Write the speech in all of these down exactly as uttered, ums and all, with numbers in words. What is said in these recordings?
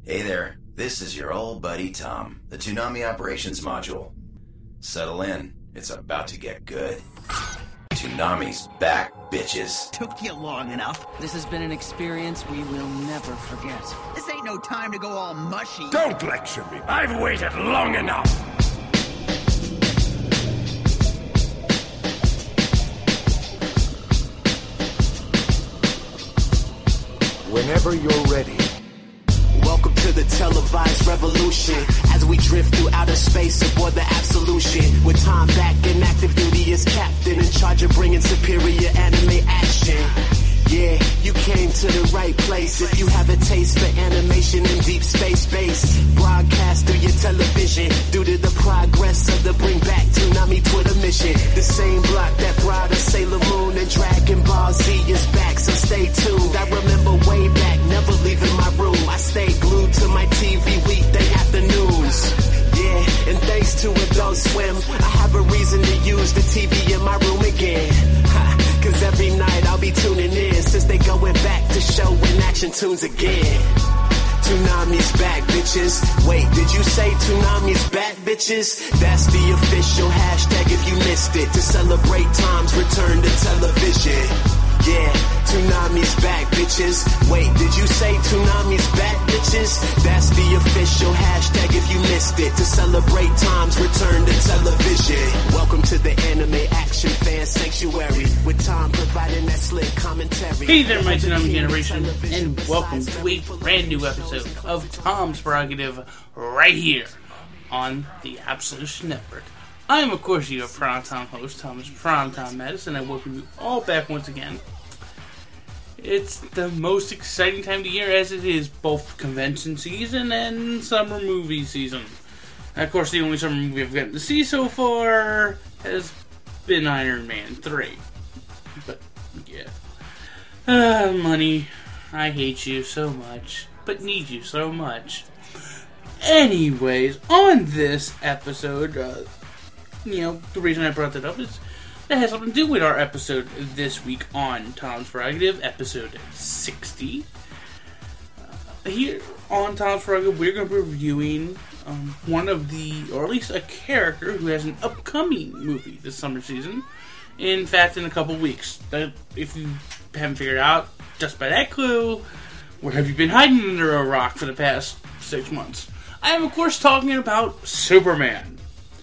Hey there, this is your old buddy Tom, the Toonami Operations Module. Settle in, it's about to get good. Toonami's back, bitches. Took you long enough. This has been an experience we will never forget. This ain't no time to go all mushy. Don't lecture me. I've waited long enough. Whenever you're ready. Welcome to the televised revolution as we drift through outer space aboard the Absolution. With Tom back in active duty as captain, in charge of bringing superior anime action. Yeah, you came to the right place if you have a taste for animation in deep space base. Broadcast through your television due to the progress of the Bring Back Toonami Twitter mission. The same block that brought us Sailor Moon and Dragon Ball Z is back, so stay tuned. I remember way back, never leaving my room. I stayed glued to my T V weekday afternoons. Yeah, and thanks to Adult Swim, I have a reason to use the T V in my room again. Ha, cause every night I'll be tuning in since they going back to show in action tunes again. Toonami's back, bitches. Wait, did you say Toonami's back, bitches? That's the official hashtag if you missed it, to celebrate Tom's return to television. Yeah, Toonami's back, bitches. Wait, did you say Toonami's back, bitches? That's the official hashtag if you missed it, to celebrate Tom's return to television. Welcome to the Anime Action Fan Sanctuary, with Tom providing that slick commentary. Hey there, my Toonami generation, and welcome to a brand new episode of Tom's Prerogative right here on the Absolution Network. I am, of course, your Primetime host, Thomas Primetime Madison, and I welcome you all back once again. It's the most exciting time of the year, as it is both convention season and summer movie season. And of course, the only summer movie I've gotten to see so far has been Iron Man three. But, yeah. Ah, money. I hate you so much, but need you so much. Anyways, on this episode, uh, you know, the reason I brought that up is that has something to do with our episode this week on Tom's Prerogative, episode sixty. Uh, here on Tom's Prerogative, we're going to be reviewing um, one of the, or at least a character who has an upcoming movie this summer season. In fact, in a couple weeks. Uh, if you haven't figured out, just by that clue, where have you been hiding under a rock for the past six months? I am, of course, talking about Superman.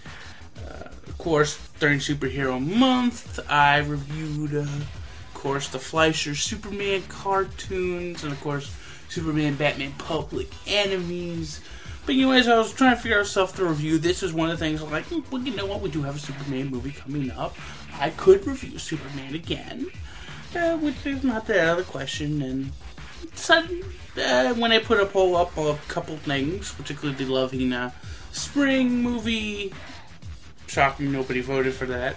Of course, during Superhero Month, I reviewed, uh, of course, the Fleischer Superman cartoons, and of course, Superman, Batman, Public Enemies. But anyways, I was trying to figure out stuff to review. This is one of the things I'm like, well, you know what, we do have a Superman movie coming up. I could review Superman again, uh, which is not the other question. And so, uh, when I put a poll up a couple things, particularly the Love Hina Spring movie, shocking, nobody voted for that.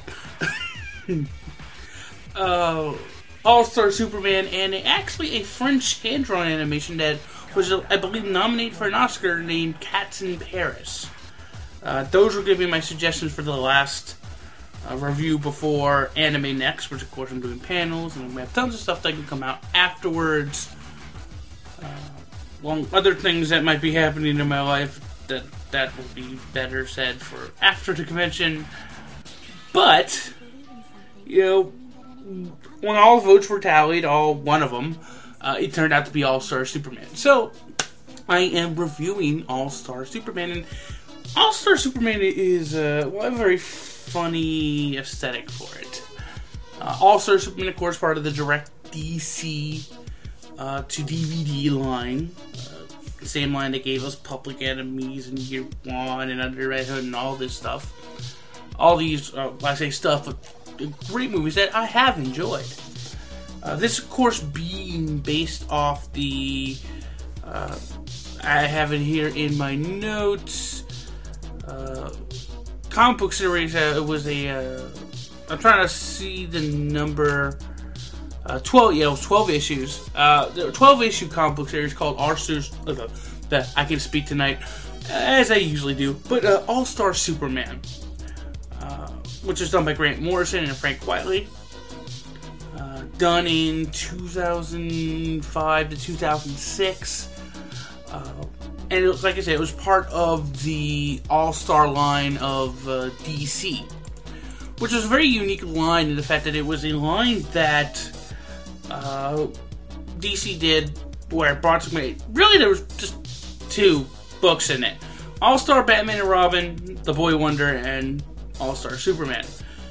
uh, All-Star Superman, and actually a French hand-drawn animation that was, I believe, nominated for an Oscar, named Cats in Paris. Uh, those were going to be my suggestions for the last uh, review before Anime Next, which of course I'm doing panels, and we have tons of stuff that can come out afterwards. Uh, among other things that might be happening in my life, that that will be better said for after the convention. But, you know, when all votes were tallied, all one of them, uh, it turned out to be All-Star Superman. So, I am reviewing All-Star Superman, and All-Star Superman is uh, well, a very funny aesthetic for it. Uh, All-Star Superman, of course, part of the Direct D C uh, to D V D line. Uh, the same line that gave us Public Enemies and Year One and Under Red Hood and all this stuff. All these, uh, I say stuff, but great movies that I have enjoyed. Uh, this, of course, being based off the, uh, I have it here in my notes, uh, comic book series. Uh, it was a, uh, I'm trying to see the number, uh, twelve, yeah, it was twelve issues. Uh, there were twelve issue comic book series called All-Stars, uh, that I can speak tonight, as I usually do, but uh, All-Star Superman, uh, which is done by Grant Morrison and Frank Quitely. Uh, done in two thousand five to two thousand six. Uh, and it was, like I said, it was part of the All-Star line of uh, D C, which was a very unique line in the fact that it was a line that uh, D C did where it brought some... Really, there was just two books in it. All-Star Batman and Robin, The Boy Wonder, and All-Star Superman.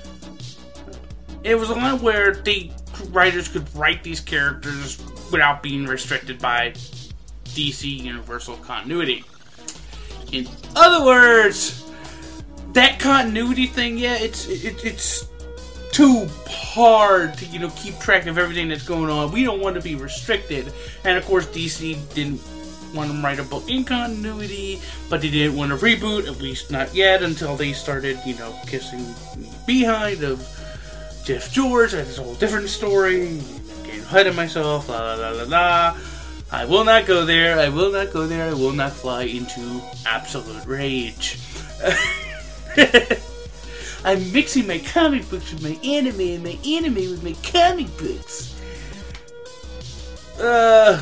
It was a line where the writers could write these characters without being restricted by D C Universal continuity. In other words, that continuity thing, yeah, it's it, it's too hard to, you know, keep track of everything that's going on. We don't want to be restricted. And of course, D C didn't want to write a book in continuity, but they didn't want to reboot, at least not yet, until they started, you know, kissing me behind of Jeff George. That's a whole different story. Getting ahead of myself, la la la la la. I will not go there, I will not go there, I will not fly into absolute rage. I'm mixing my comic books with my anime, and my anime with my comic books. Uh,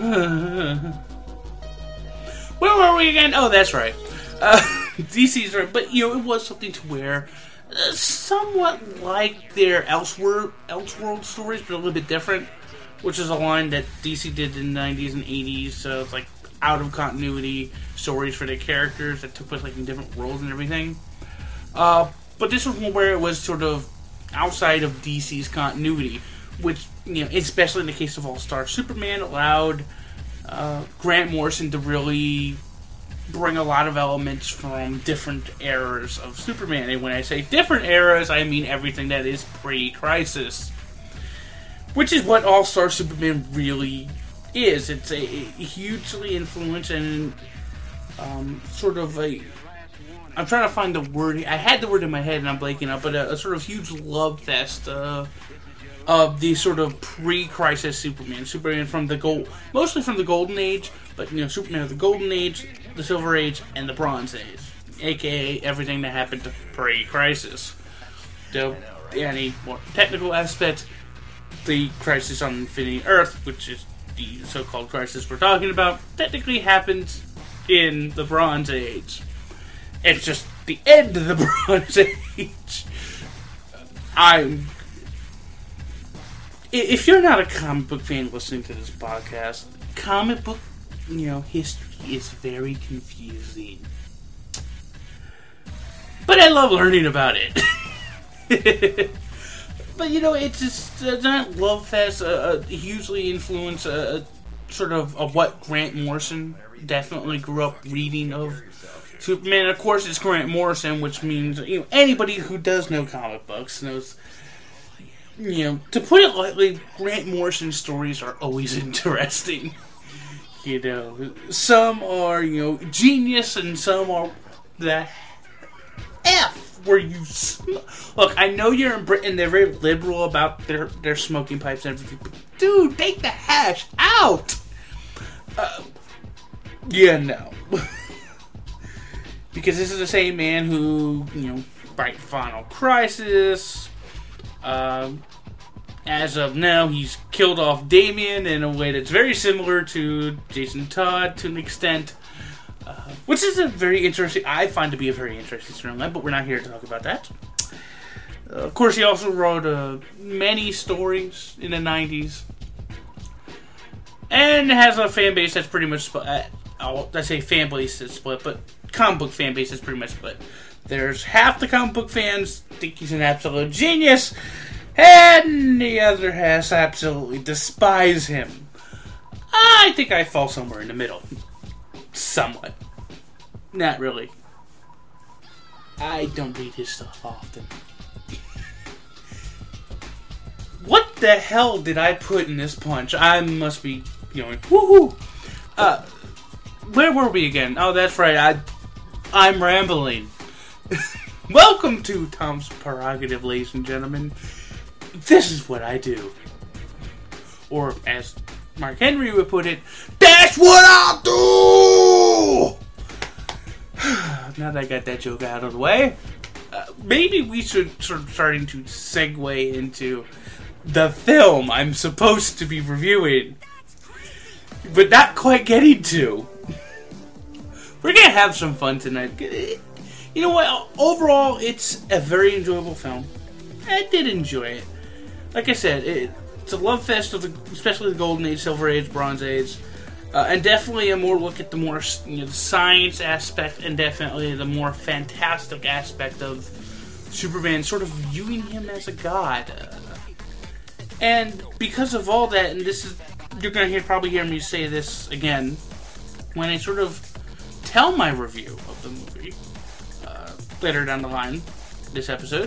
where were we again? Oh, that's right. Uh, D C's right, but you know, it was something to where, uh, somewhat like their Elseworld, Elseworld stories, but a little bit different, which is a line that D C did in the nineties and eighties, so it's like out of continuity stories for their characters that took place like in different worlds and everything. Uh, but this was one where it was sort of outside of D C's continuity, which, you know, especially in the case of All-Star Superman, allowed uh, Grant Morrison to really bring a lot of elements from different eras of Superman. And when I say different eras, I mean everything that is pre-Crisis. Which is what All-Star Superman really is. It's a, a hugely influenced and um, sort of a... I'm trying to find the word. I had the word in my head and I'm blanking out, but a, a sort of huge love fest uh, of the sort of pre-Crisis Superman. Superman from the gold... Mostly from the Golden Age, but, you know, Superman of the Golden Age, the Silver Age, and the Bronze Age. A K A everything that happened pre-Crisis. So, any more technical aspects... The Crisis on Infinity Earth, which is the so-called crisis we're talking about, technically happens in the Bronze Age. It's just the end of the Bronze Age. I'm... If you're not a comic book fan listening to this podcast, comic book, you know, history is very confusing. But I love learning about it. But, you know, it's just uh, not Love Fest, uh, uh, hugely influenced uh, sort of, of what Grant Morrison definitely grew up reading of Superman. Of course, it's Grant Morrison, which means, you know, anybody who does know comic books knows, you know, to put it lightly, Grant Morrison's stories are always interesting. You know, some are, you know, genius, and some are the F. Where you sm- look, I know you're in Britain. They're very liberal about their, their smoking pipes and everything. But dude, take the hash out. Uh, yeah, no, because this is the same man who, you know, wrote Final Crisis. Um, as of now, he's killed off Damian in a way that's very similar to Jason Todd to an extent. Uh, which is a very interesting, I find to be a very interesting storyline, but we're not here to talk about that. Uh, of course, he also wrote uh, many stories in the nineties. And has a fan base that's pretty much split. Uh, oh, I say fan base that's split, but comic book fan base is pretty much split. There's half the comic book fans think he's an absolute genius, and the other half absolutely despise him. I think I fall somewhere in the middle. Somewhat. Not really. I don't read his stuff often. What the hell did I put in this punch? I must be going, woohoo! Uh, where were we again? Oh, that's right, I, I'm rambling. Welcome to Tom's Prerogative, ladies and gentlemen. This is what I do. Or, as Mark Henry would put it, that's what I'll do! Now that I got that joke out of the way, uh, maybe we should start starting to segue into the film I'm supposed to be reviewing, but not quite getting to. we're gonna have some fun tonight. You know what? Overall, it's a very enjoyable film. I did enjoy it. Like I said, it, it's a love fest of the, especially the Golden Age, Silver Age, Bronze Age, uh, and definitely a more look at the more you know, the science aspect, and definitely the more fantastic aspect of Superman, sort of viewing him as a god. Uh, and because of all that, and this is you're gonna hear probably hear me say this again when I sort of tell my review of the movie uh, later down the line this episode.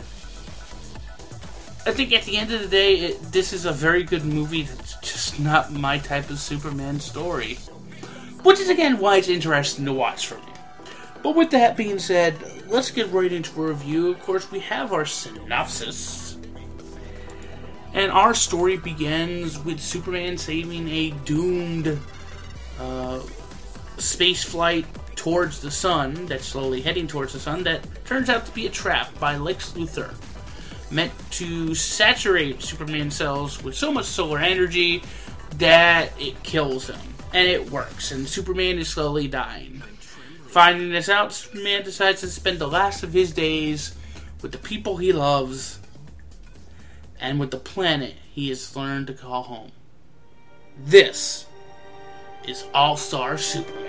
I think at the end of the day, it, this is a very good movie that's just not my type of Superman story. Which is, again, why it's interesting to watch for me. But with that being said, let's get right into a review. Of course, we have our synopsis. And our story begins with Superman saving a doomed uh, space flight towards the sun, that's slowly heading towards the sun, that turns out to be a trap by Lex Luthor, meant to saturate Superman's cells with so much solar energy that it kills him. And it works, and Superman is slowly dying. Finding this out, Superman decides to spend the last of his days with the people he loves and with the planet he has learned to call home. This is All-Star Superman.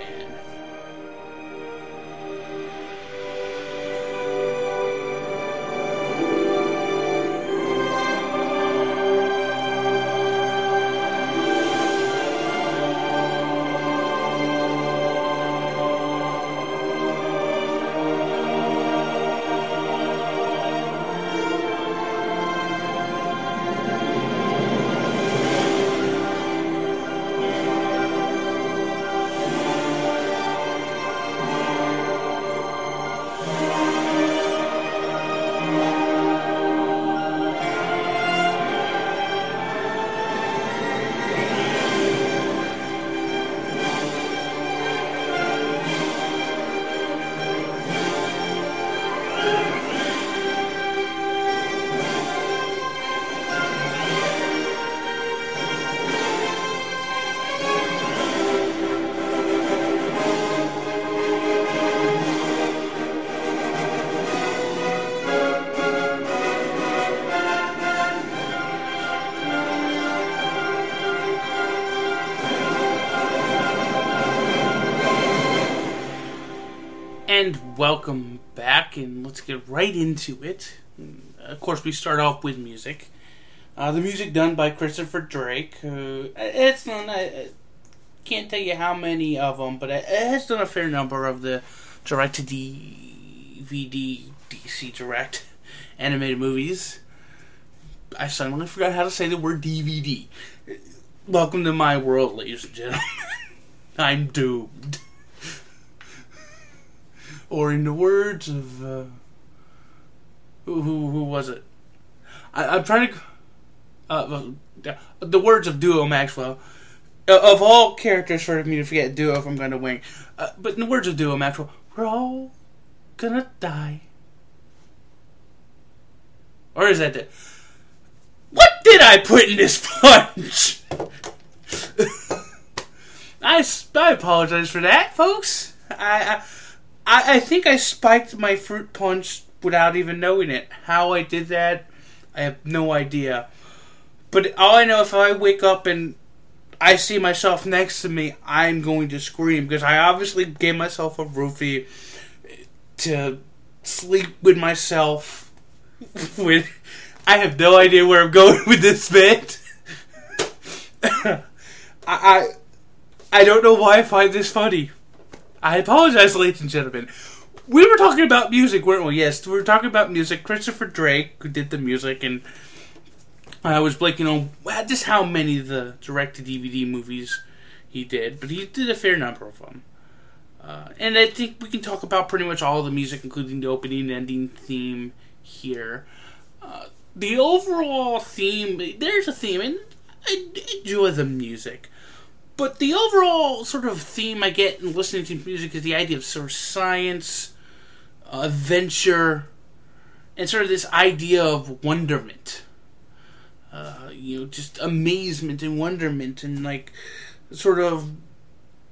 And welcome back, and let's get right into it. Of course, we start off with music. Uh, the music done by Christopher Drake. Uh, it's not, I can't tell you how many of them, but it has done a fair number of the direct-to-D V D, D C Direct animated movies. I suddenly forgot how to say the word D V D. Welcome to my world, ladies and gentlemen. I'm doomed. Or in the words of, uh, who, who who was it? I, I'm trying to, uh, the words of Duo Maxwell. Uh, of all characters for me to forget Duo if I'm going to wing. Uh, but in the words of Duo Maxwell, we're all gonna die. Or is that the, what did I put in this punch? I, I apologize for that, folks. I... I I, I think I spiked my fruit punch without even knowing it. How I did that, I have no idea. But all I know, if I wake up and I see myself next to me, I'm going to scream. Because I obviously gave myself a roofie to sleep with myself. With, I have no idea where I'm going with this bit. I, I I don't know why I find this funny. I apologize, ladies and gentlemen. We were talking about music, weren't we? Yes, we were talking about music. Christopher Drake, who did the music, and I was blanking on just how many of the direct-to-D V D movies he did, but he did a fair number of them. Uh, and I think we can talk about pretty much all of the music, including the opening and ending theme here. Uh, the overall theme, there's a theme, and I enjoy the music. But the overall sort of theme I get in listening to music is the idea of sort of science, uh, adventure, and sort of this idea of wonderment. Uh, you know, just amazement and wonderment and, like, sort of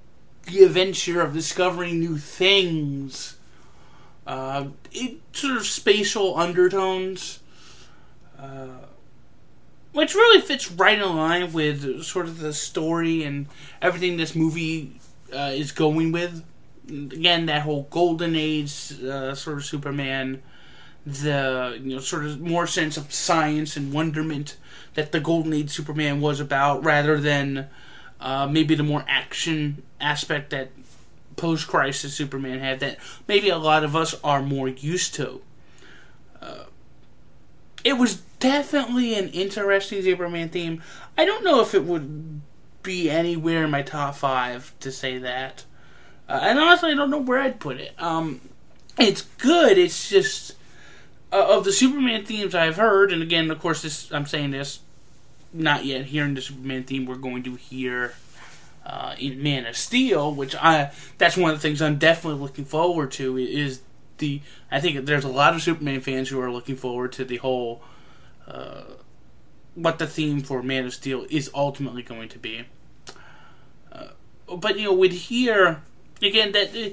the adventure of discovering new things. Uh, it sort of spatial undertones, uh, which really fits right in line with sort of the story and everything this movie uh, is going with. Again, that whole golden age uh, sort of Superman, the you know sort of more sense of science and wonderment that the golden age Superman was about, rather than uh, maybe the more action aspect that post-crisis Superman had, that maybe a lot of us are more used to. Uh, it was definitely an interesting Superman theme. I don't know if it would be anywhere in my top five to say that. Uh, and honestly, I don't know where I'd put it. Um, it's good, it's just, uh, of the Superman themes I've heard, and again, of course, this I'm saying this, not yet hearing the Superman theme we're going to hear Uh, in Man of Steel, which I that's one of the things I'm definitely looking forward to, is the I think there's a lot of Superman fans who are looking forward to the whole uh, what the theme for Man of Steel is ultimately going to be. Uh, but you know, with here again, that it,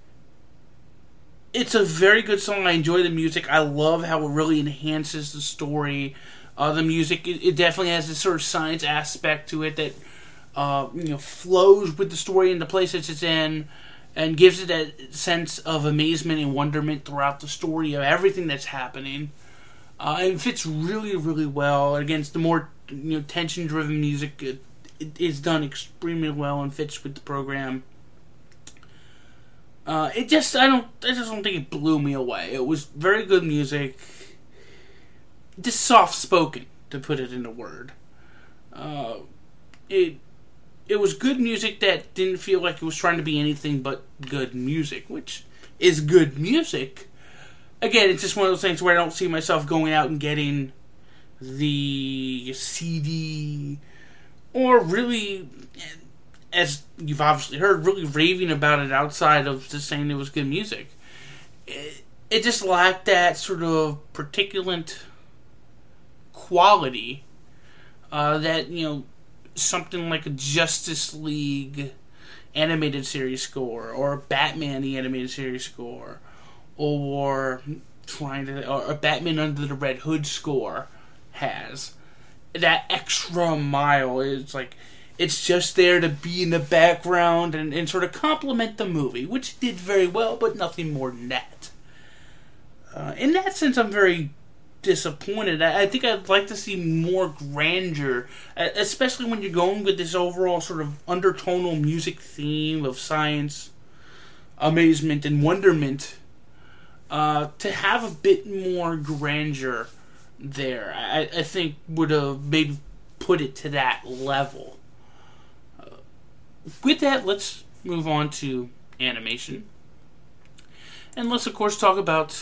it's a very good song. I enjoy the music. I love how it really enhances the story. Uh, the music it, it definitely has this sort of science aspect to it that Uh, you know, flows with the story and the places it's in, and gives it that sense of amazement and wonderment throughout the story of everything that's happening. Uh, and fits really, really well. Again, it's the more you know tension-driven music. It, it is done extremely well and fits with the program. Uh, it just, I don't, I just don't think it blew me away. It was very good music, just soft-spoken, to put it in a word. Uh, it. It was good music that didn't feel like it was trying to be anything but good music, which is good music. Again, it's just one of those things where I don't see myself going out and getting the C D, or really, as you've obviously heard, really raving about it outside of just saying it was good music. It, it just lacked that sort of particulate quality uh, that, you know, something like a Justice League animated series score, or a Batman the animated series score, or trying to, or a Batman Under the Red Hood score has. That extra mile is like, it's just there to be in the background and, and sort of complement the movie, which did very well, but nothing more than that. Uh, in that sense, I'm very disappointed. I, I think I'd like to see more grandeur, especially when you're going with this overall sort of undertonal music theme of science, amazement, and wonderment. Uh, to have a bit more grandeur there, I, I think would have maybe put it to that level. Uh, with that, let's move on to animation. And let's, of course, talk about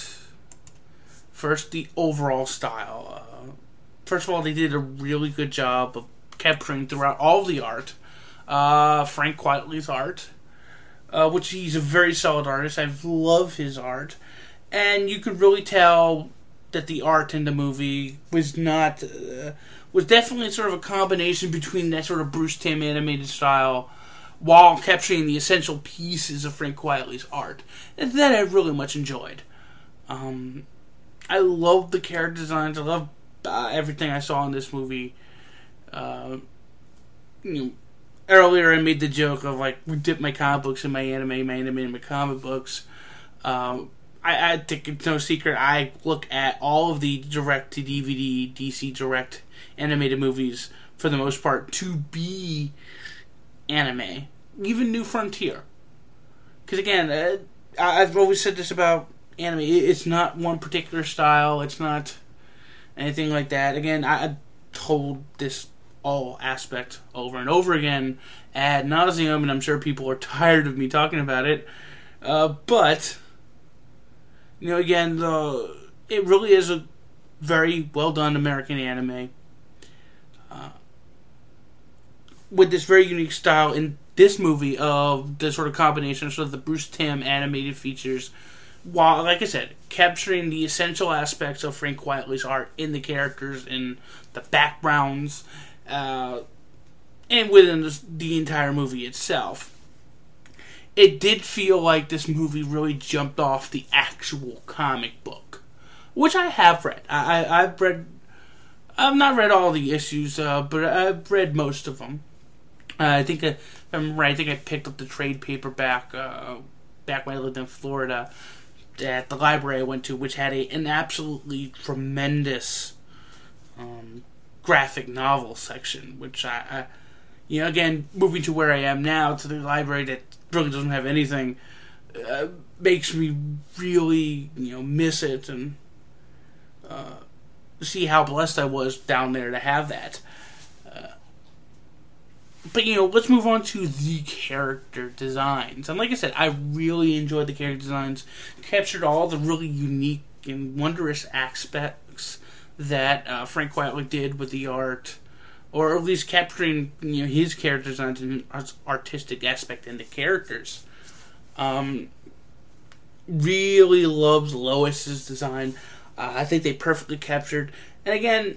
first, the overall style. Uh, first of all, they did a really good job of capturing throughout all of the art uh, Frank Quitely's art, uh, which he's a very solid artist. I love his art. And you could really tell that the art in the movie was not, uh, was definitely sort of a combination between that sort of Bruce Timm animated style while capturing the essential pieces of Frank Quitely's art. And that I really much enjoyed. Um... I love the character designs. I love uh, everything I saw in this movie. Uh, you know, earlier I made the joke of like, we dip my comic books in my anime, my anime in my comic books. Um, I, I think it's no secret. I look at all of the direct-to-D V D, D C Direct animated movies for the most part to be anime, even New Frontier. Because again, uh, I've always said this about anime, it's not one particular style, it's not anything like that. Again, I told this all aspect over and over again ad nauseum, and I'm sure people are tired of me talking about it. Uh, but, you know, again, the it really is a very well done American anime. Uh, with this very unique style in this movie of the sort of combination of sort of the Bruce Timm animated features, while, like I said, capturing the essential aspects of Frank Quitely's art in the characters, in the backgrounds, uh, and within the, the entire movie itself. it did feel like this movie really jumped off the actual comic book, which I have read. I, I, I've read, I've not read all the issues, uh, but I've read most of them. Uh, I think, I, if I'm right, I think I picked up the trade paperback uh, back when I lived in Florida at the library I went to, which had a, an absolutely tremendous um, graphic novel section, which I, I, you know, again, moving to where I am now, to the library that really doesn't have anything, uh, makes me really, you know, miss it and uh, see how blessed I was down there to have that. Uh, but, you know, let's move on to the character designs. And like I said, I really enjoyed the character designs, captured all the really unique and wondrous aspects that uh, Frank Quitely did with the art, or at least capturing, you know, his character designs and his artistic aspect in the characters. Um, really loves Lois's design. Uh, I think they perfectly captured. And again,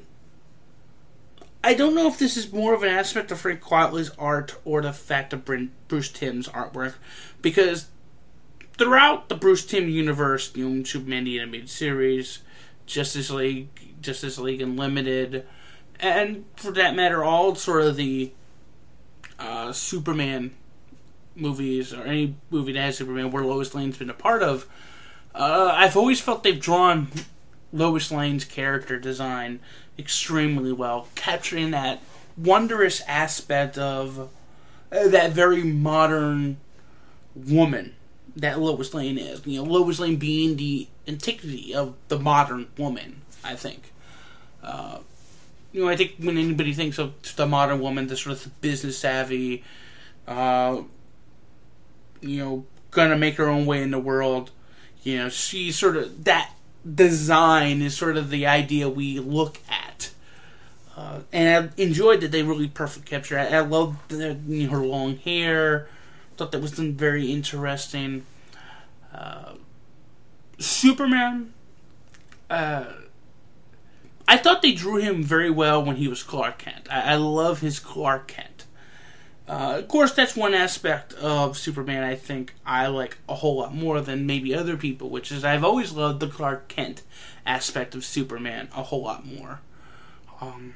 I don't know if this is more of an aspect of Frank Quitely's art or the fact of Bruce Timm's artwork, because throughout the Bruce Timm universe, you know, Superman the Animated Series, Justice League, Justice League Unlimited, and for that matter, all sort of the uh, Superman movies, or any movie that has Superman where Lois Lane's been a part of, uh, I've always felt they've drawn Lois Lane's character design extremely well, capturing that wondrous aspect of uh, that very modern woman that Lois Lane is. You know, Lois Lane being the antiquity of the modern woman, I think. Uh, you know, I think when anybody thinks of the modern woman, the sort of business savvy, uh, you know, gonna make her own way in the world, you know, she's sort of, that design is sort of the idea we look at. Uh, and I enjoyed that they really perfect captured it. I loved the, you know, her long hair. Thought that was very interesting. Uh, Superman, uh, I thought they drew him very well when he was Clark Kent. I, I love his Clark Kent. Uh, of course, that's one aspect of Superman I think I like a whole lot more than maybe other people, which is I've always loved the Clark Kent aspect of Superman a whole lot more. Um,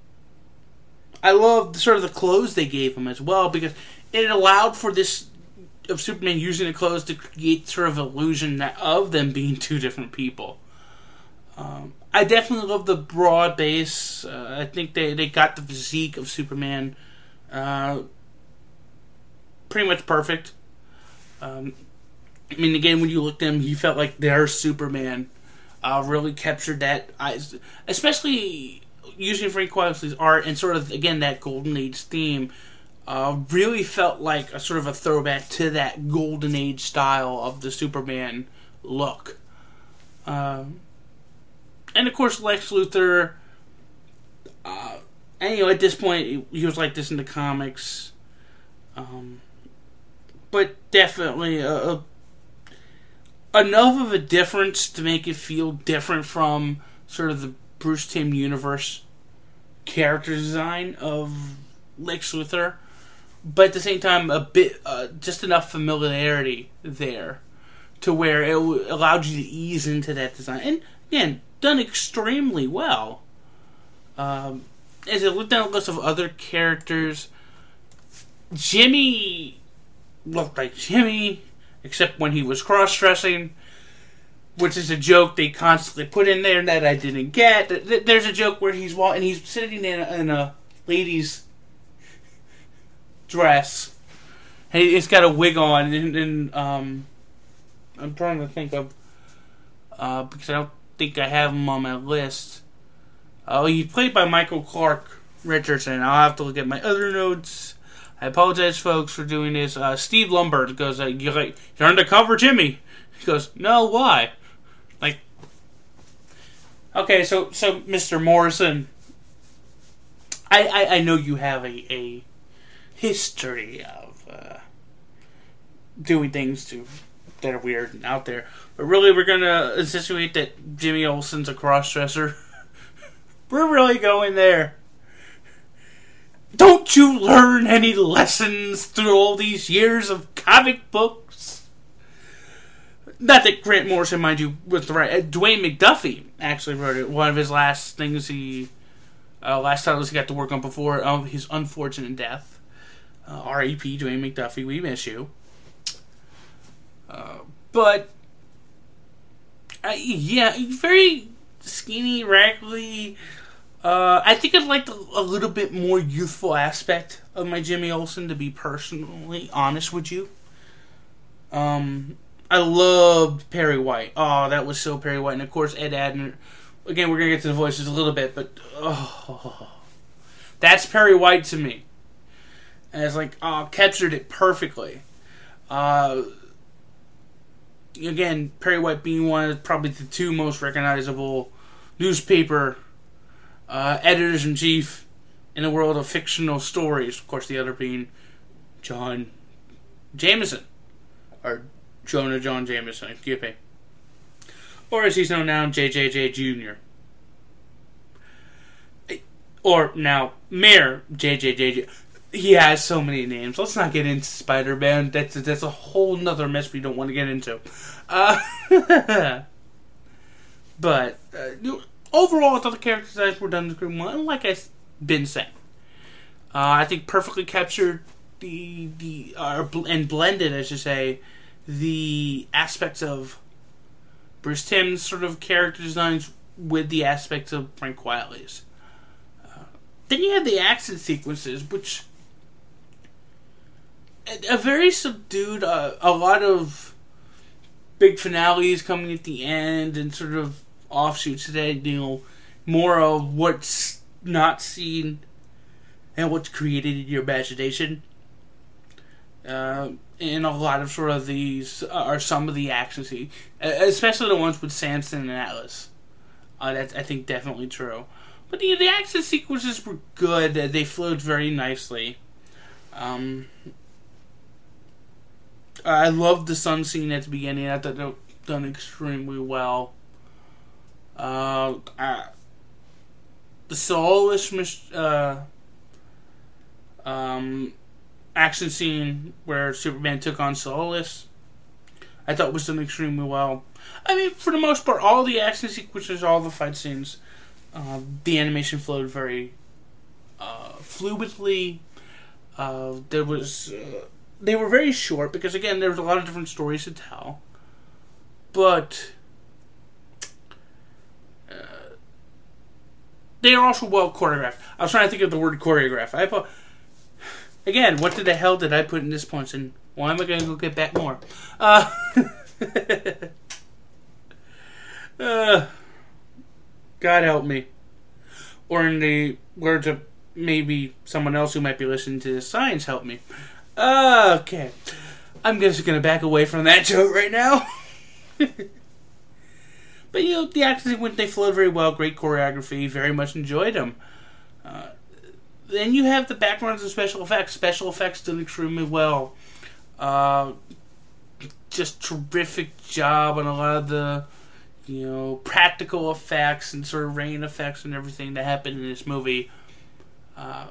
I love sort of the clothes they gave him as well, because it allowed for this, of Superman using the clothes to create sort of illusion that, of them being two different people. Um, I definitely love the broad base. Uh, I think they, they got the physique of Superman uh, pretty much perfect. Um, I mean, again, when you looked at him, he felt like their Superman. Uh, really captured that, especially using Frank Quitely's art and sort of, again, that Golden Age theme. Uh, really felt like a sort of a throwback to that Golden Age style of the Superman look. Um, and of course, Lex Luthor, uh, and you know, at this point, he was like this in the comics. Um, but definitely a, a, enough of a difference to make it feel different from sort of the Bruce Timm universe character design of Lex Luthor. But at the same time, a bit, uh, just enough familiarity there to where it w- allowed you to ease into that design. And again, done extremely well. Um, as I looked down a list of other characters, Jimmy looked like Jimmy, except when he was cross-dressing, which is a joke they constantly put in there that I didn't get. There's a joke where he's walking, and he's sitting in a, in a lady's dress. Hey, it's got a wig on, and, and um, I'm trying to think of uh, because I don't think I have him on my list. Oh, uh, he's played by Michael Clark Richardson. I'll have to look at my other notes. I apologize, folks, for doing this. Uh, Steve Lombard goes, uh, "You're like you're undercover, Jimmy." He goes, "No, why?" Like, okay, so so Mister Morrison, I I, I know you have a a history of uh, doing things to that are weird and out there, but really we're gonna insinuate that Jimmy Olsen's a crossdresser. We're really going there. Don't you learn any lessons through all these years of comic books. Not that Grant Morrison, mind you, was the right. Uh, Dwayne McDuffie actually wrote it. One of his last things he, uh, last titles he got to work on before um, his unfortunate death. Uh, R I P Dwayne McDuffie, we miss you. Uh, but, uh, yeah, very skinny, raggedy. Uh, I think I'd like a, a little bit more youthful aspect of my Jimmy Olsen, to be personally honest with you. Um, I loved Perry White. Oh, that was so Perry White. And, of course, Ed Adner. Again, we're going to get to the voices a little bit, but, oh, that's Perry White to me. And it's like, oh, captured it perfectly. Uh, again, Perry White being one of probably the two most recognizable newspaper uh, editors-in-chief in the world of fictional stories. Of course, the other being John Jameson. Or Jonah John Jameson, excuse me. Or as he's known now, J J J Junior Or now, Mayor J J J J. He has so many names. Let's not get into Spider-Man. That's a, that's a whole nother mess we don't want to get into. Uh, but uh, overall, I thought the character designs were done pretty well. Like I've been saying, uh, I think perfectly captured the the uh, and blended, I should say, the aspects of Bruce Timm's sort of character designs with the aspects of Frank Quitely's. Uh, then you have the action sequences, which a, a very subdued, uh, a lot of big finales coming at the end, and sort of offshoots today. You know, more of what's not seen and what's created in your imagination. Uh, and a lot of sort of these are some of the action scenes, especially the ones with Samson and Atlas. Uh, that's, I think, definitely true. But the, the action sequences were good. They flowed very nicely. Um, I loved the sun scene at the beginning. I thought they were done extremely well. Uh, uh, the soulless uh, um, action scene where Superman took on Soulless, I thought was done extremely well. I mean, for the most part, all the action sequences, all the fight scenes, uh, the animation flowed very uh, fluidly. Uh, there was, uh, they were very short because, again, there was a lot of different stories to tell. But uh, they are also well choreographed. I was trying to think of the word choreograph. I thought. Again, what the hell did I put in this punch, and why am I going to go get back more? Uh, uh, God help me. Or in the words of maybe someone else who might be listening to this, science help me. Uh, okay. I'm just going to back away from that joke right now. But, you know, the actors went, they flowed very well. Great choreography. Very much enjoyed them. Uh, Then you have the backgrounds and special effects. Special effects done extremely well. Uh, just terrific job on a lot of the, you know, practical effects and sort of rain effects and everything that happened in this movie. Uh,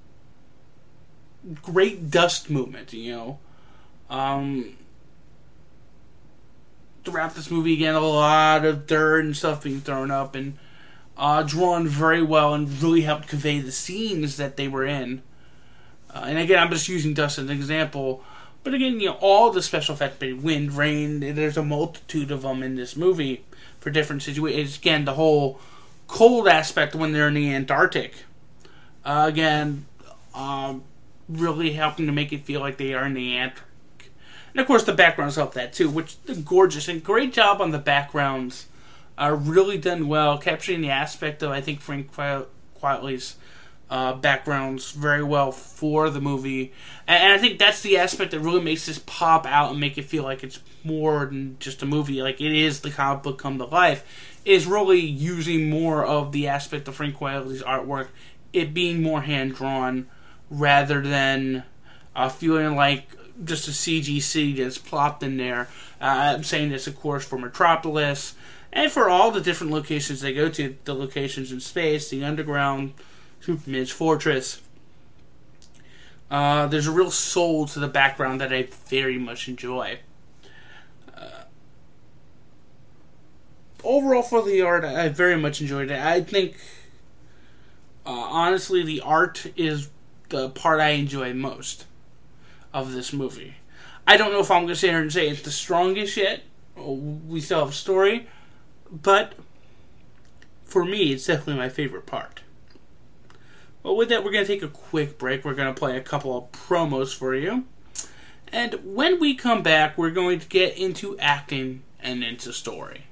great dust movement, you know. Um, throughout this movie, again, a lot of dirt and stuff being thrown up, and Uh, drawn very well and really helped convey the scenes that they were in. Uh, and again, I'm just using dust as an example. But again, you know, all the special effects, wind, rain, there's a multitude of them in this movie for different situations. Again, the whole cold aspect when they're in the Antarctic. Uh, again, uh, really helping to make it feel like they are in the Antarctic. And of course, the backgrounds help that too, which is gorgeous. And great job on the backgrounds. Uh, really done well, capturing the aspect of, I think, Frank Quitely's uh, backgrounds very well for the movie. And, and I think that's the aspect that really makes this pop out and make it feel like it's more than just a movie. Like, it is the comic book come to life. Is really using more of the aspect of Frank Quitely's artwork, it being more hand-drawn, rather than uh, feeling like just a C G C that's plopped in there. Uh, I'm saying this, of course, for Metropolis, and for all the different locations they go to, the locations in space, the underground, Superman's fortress. Uh, there's a real soul to the background that I very much enjoy. Uh, overall, for the art, I very much enjoyed it. I think, uh, honestly, the art is the part I enjoy most of this movie. I don't know if I'm going to sit here and say it's the strongest yet. We still have a story. But, for me, it's definitely my favorite part. Well, with that, we're going to take a quick break. We're going to play a couple of promos for you. And when we come back, we're going to get into acting and into story.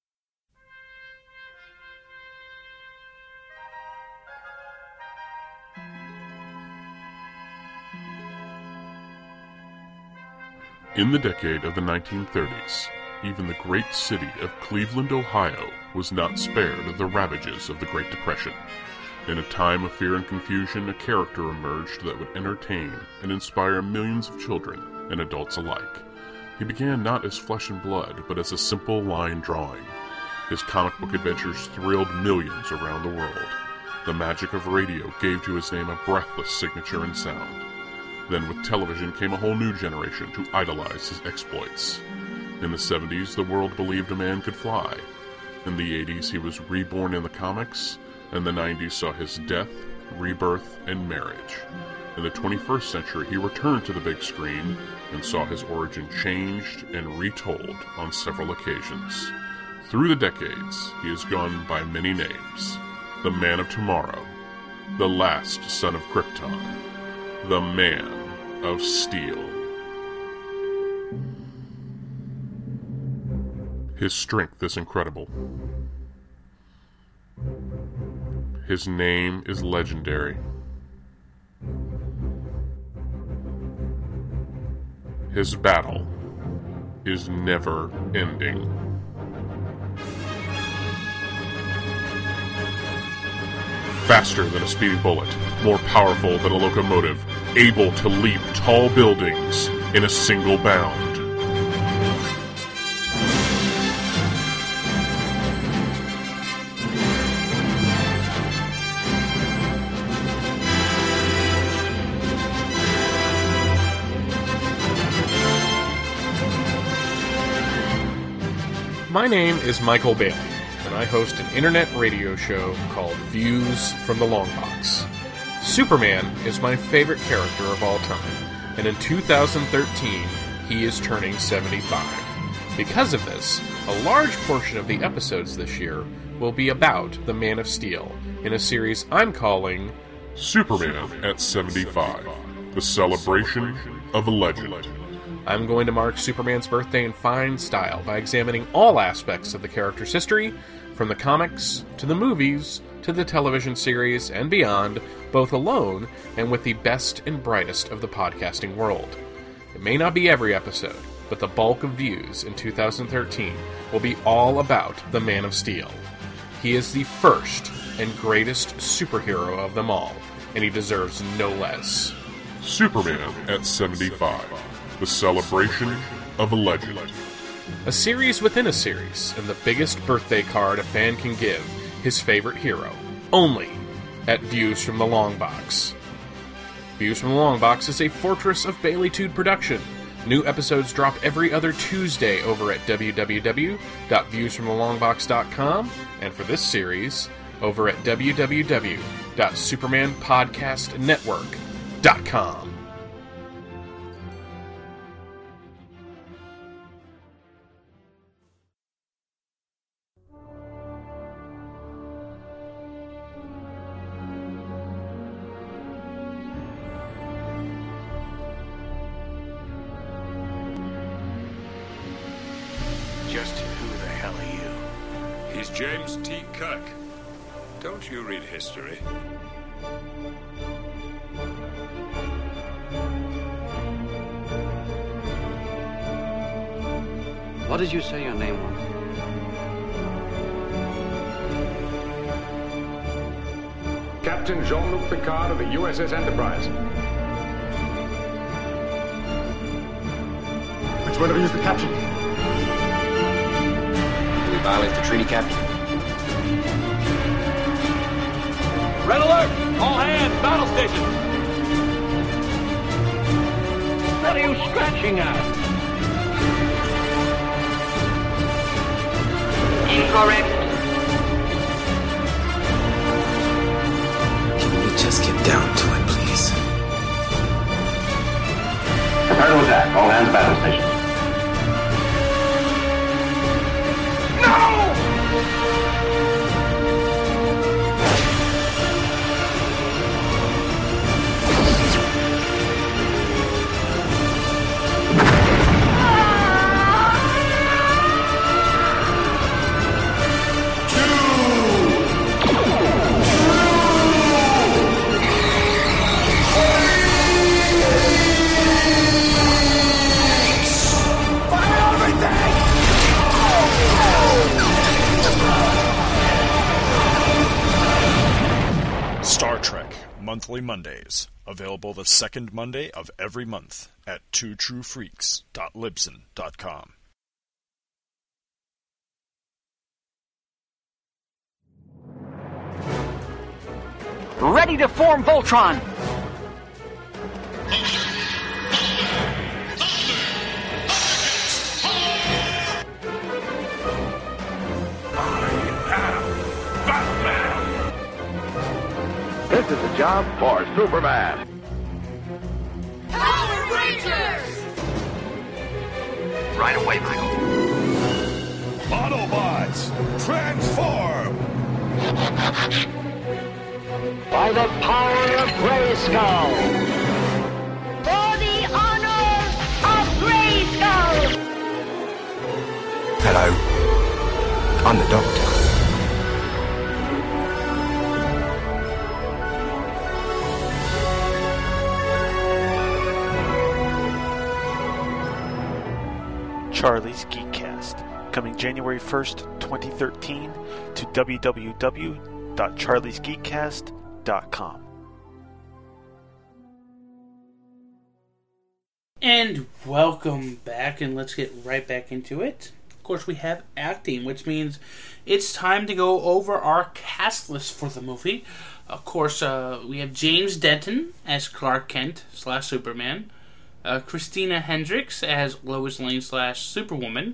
In the decade of the nineteen thirties, even the great city of Cleveland, Ohio, was not spared of the ravages of the Great Depression. In a time of fear and confusion, a character emerged that would entertain and inspire millions of children and adults alike. He began not as flesh and blood, but as a simple line drawing. His comic book adventures thrilled millions around the world. The magic of radio gave to his name a breathless signature and sound. Then with television came a whole new generation to idolize his exploits. In the seventies, the world believed a man could fly. In the eighties, he was reborn in the comics, and the nineties saw his death, rebirth, and marriage. In the twenty-first century, he returned to the big screen and saw his origin changed and retold on several occasions. Through the decades, he has gone by many names. The Man of Tomorrow, the last son of Krypton, the Man of Steel. His strength is incredible. His name is legendary. His battle is never ending. Faster than a speeding bullet, more powerful than a locomotive, able to leap tall buildings in a single bound. My name is Michael Bailey, and I host an internet radio show called Views from the Long Box. Superman is my favorite character of all time, and in two thousand thirteen, he is turning seventy-five. Because of this, a large portion of the episodes this year will be about the Man of Steel, in a series I'm calling Superman at seventy-five, the celebration of a legend. I'm going to mark Superman's birthday in fine style by examining all aspects of the character's history, from the comics, to the movies, to the television series, and beyond, both alone and with the best and brightest of the podcasting world. It may not be every episode, but the bulk of views in two thousand thirteen will be all about the Man of Steel. He is the first and greatest superhero of them all, and he deserves no less. Superman at seventy-five. The celebration of a legend. A series within a series, and the biggest birthday card a fan can give his favorite hero. Only at Views from the Long Box. Views from the Long Box is a Fortress of Baileytude production. New episodes drop every other Tuesday over at w w w dot views from the long box dot com, and for this series, over at w w w dot superman podcast network dot com. Just who the hell are you? He's James T. Kirk. Don't you read history? What did you say your name was? Captain Jean-Luc Picard of the U S S Enterprise. Which one of you is the captain? Did we violate the treaty, Captain? Red alert! All hands, battle stations! hell are you scratching at? Incorrect. Can we just get down to it, please? Prepare to attack. All hands battle stations. Star Trek Monthly Mondays, available the second Monday of every month at two true freaks dot libsyn dot com. Ready to form Voltron! This is a job for Superman. Power Rangers! Right away, Michael. Autobots, transform! By the power of Grayskull! For the honor of Grayskull! Hello. I'm the Doctor. Charlie's Geekcast, coming January first, twenty thirteen to w w w dot charlies geekcast dot com. And welcome back, and let's get right back into it. Of course, we have acting, which means it's time to go over our cast list for the movie. Of course, uh, we have James Denton as Clark Kent slash Superman. Uh, Christina Hendricks as Lois Lane slash Superwoman.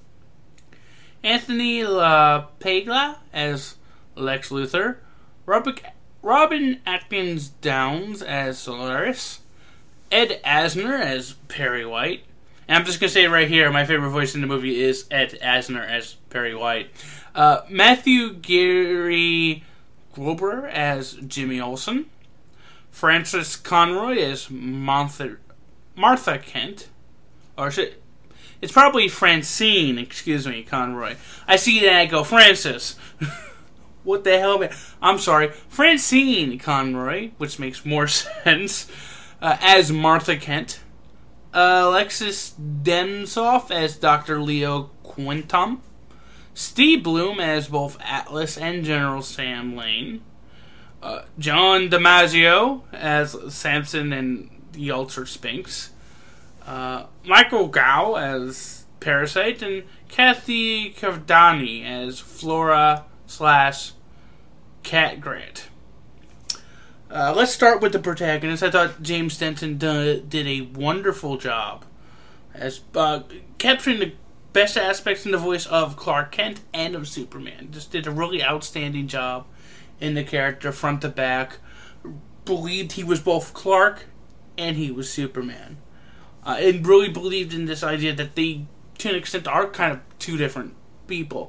Anthony LaPaglia as Lex Luthor. Robert, Robin Atkins Downs as Solaris. Ed Asner as Perry White. And I'm just going to say it right here, my favorite voice in the movie is Ed Asner as Perry White. Uh, Matthew Gary Glober as Jimmy Olsen. Frances Conroy as Martha, Martha Kent. Or should, it's probably Francine, excuse me, Conroy. I see that and I go, Francis. What the hell? Man? I'm sorry. Francine Conroy, which makes more sense, uh, as Martha Kent. Uh, Alexis Demsoff as Doctor Leo Quintum. Steve Bloom as both Atlas and General Sam Lane. Uh, John Damasio as Samson and the Ultra Sphinx. Uh, Michael Gow as Parasite. And Kathy Cavdani as Flora slash Cat Grant. Uh, let's start with the protagonist. I thought James Denton d- did a wonderful job as uh, capturing the best aspects in the voice of Clark Kent and of Superman. Just did a really outstanding job in the character, front to back. Believed he was both Clark and he was Superman. Uh, and really believed in this idea that they, to an extent, are kind of two different people.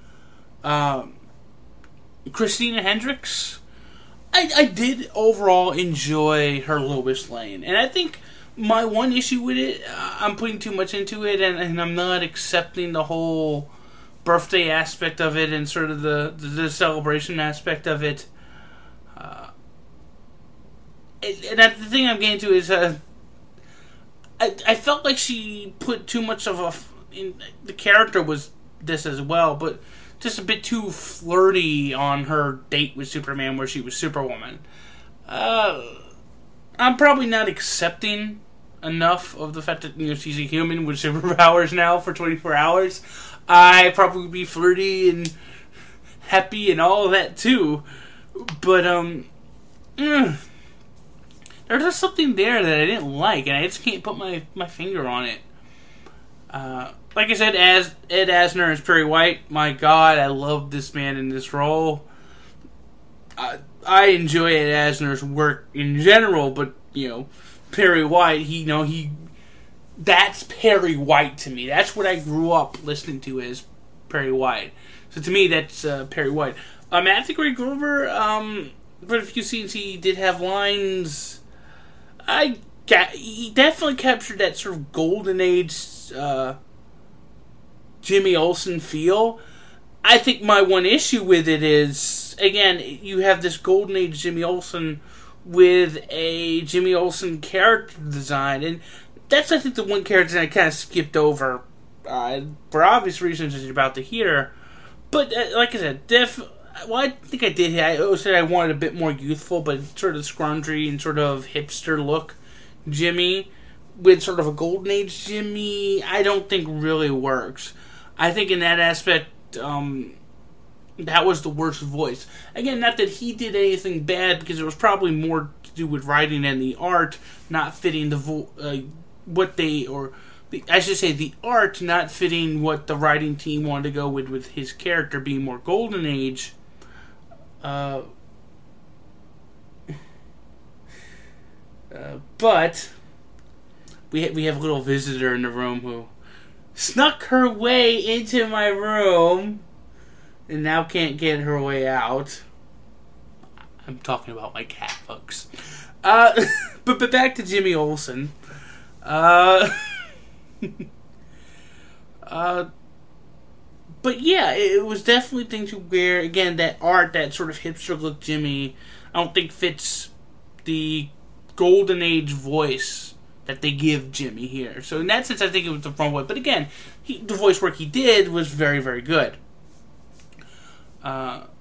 Um, Christina Hendricks, I, I did overall enjoy her Lois Lane. And I think my one issue with it, uh, I'm putting too much into it, and, and I'm not accepting the whole birthday aspect of it and sort of the, the, the celebration aspect of it. Uh, and, and the thing I'm getting to is, uh, I, I felt like she put too much of a... In, the character was this as well, but just a bit too flirty on her date with Superman where she was Superwoman. Uh, I'm probably not accepting enough of the fact that, you know, she's a human with superpowers now for twenty-four hours. I probably would be flirty and happy and all of that too. But, um... Mm, there's just something there that I didn't like, and I just can't put my, my finger on it. Uh, like I said, as Ed Asner as Perry White, my God, I love this man in this role. Uh, I enjoy Ed Asner's work in general, but, you know, Perry White, he, you know, he, that's Perry White to me. That's what I grew up listening to as Perry White. So to me, that's uh, Perry White. Uh, Matthew Gray Grover, um, for a few scenes he did have lines. I got, he definitely captured that sort of golden age uh, Jimmy Olsen feel. I think my one issue with it is, again, you have this golden age Jimmy Olsen with a Jimmy Olsen character design, and that's, I think, the one character that I kind of skipped over uh, for obvious reasons, as you're about to hear. But uh, like I said, def. Well, I think I did. I said I wanted a bit more youthful, but sort of scroungy and sort of hipster look Jimmy with sort of a golden age Jimmy. I don't think really works. I think in that aspect, um, that was the worst voice. Again, not that he did anything bad, because it was probably more to do with writing and the art not fitting the vo- uh, what they or. I should say the art not fitting what the writing team wanted to go with, with his character being more golden age. Uh, uh, but we ha- we have a little visitor in the room who snuck her way into my room and now can't get her way out. I'm talking about my cat, folks. Uh, but but back to Jimmy Olsen. Uh. uh, but yeah, it was definitely things where, again, that art, that sort of hipster look Jimmy, I don't think fits the golden age voice that they give Jimmy here. So in that sense, I think it was the wrong way. But again, he, the voice work he did was very, very good. Uh,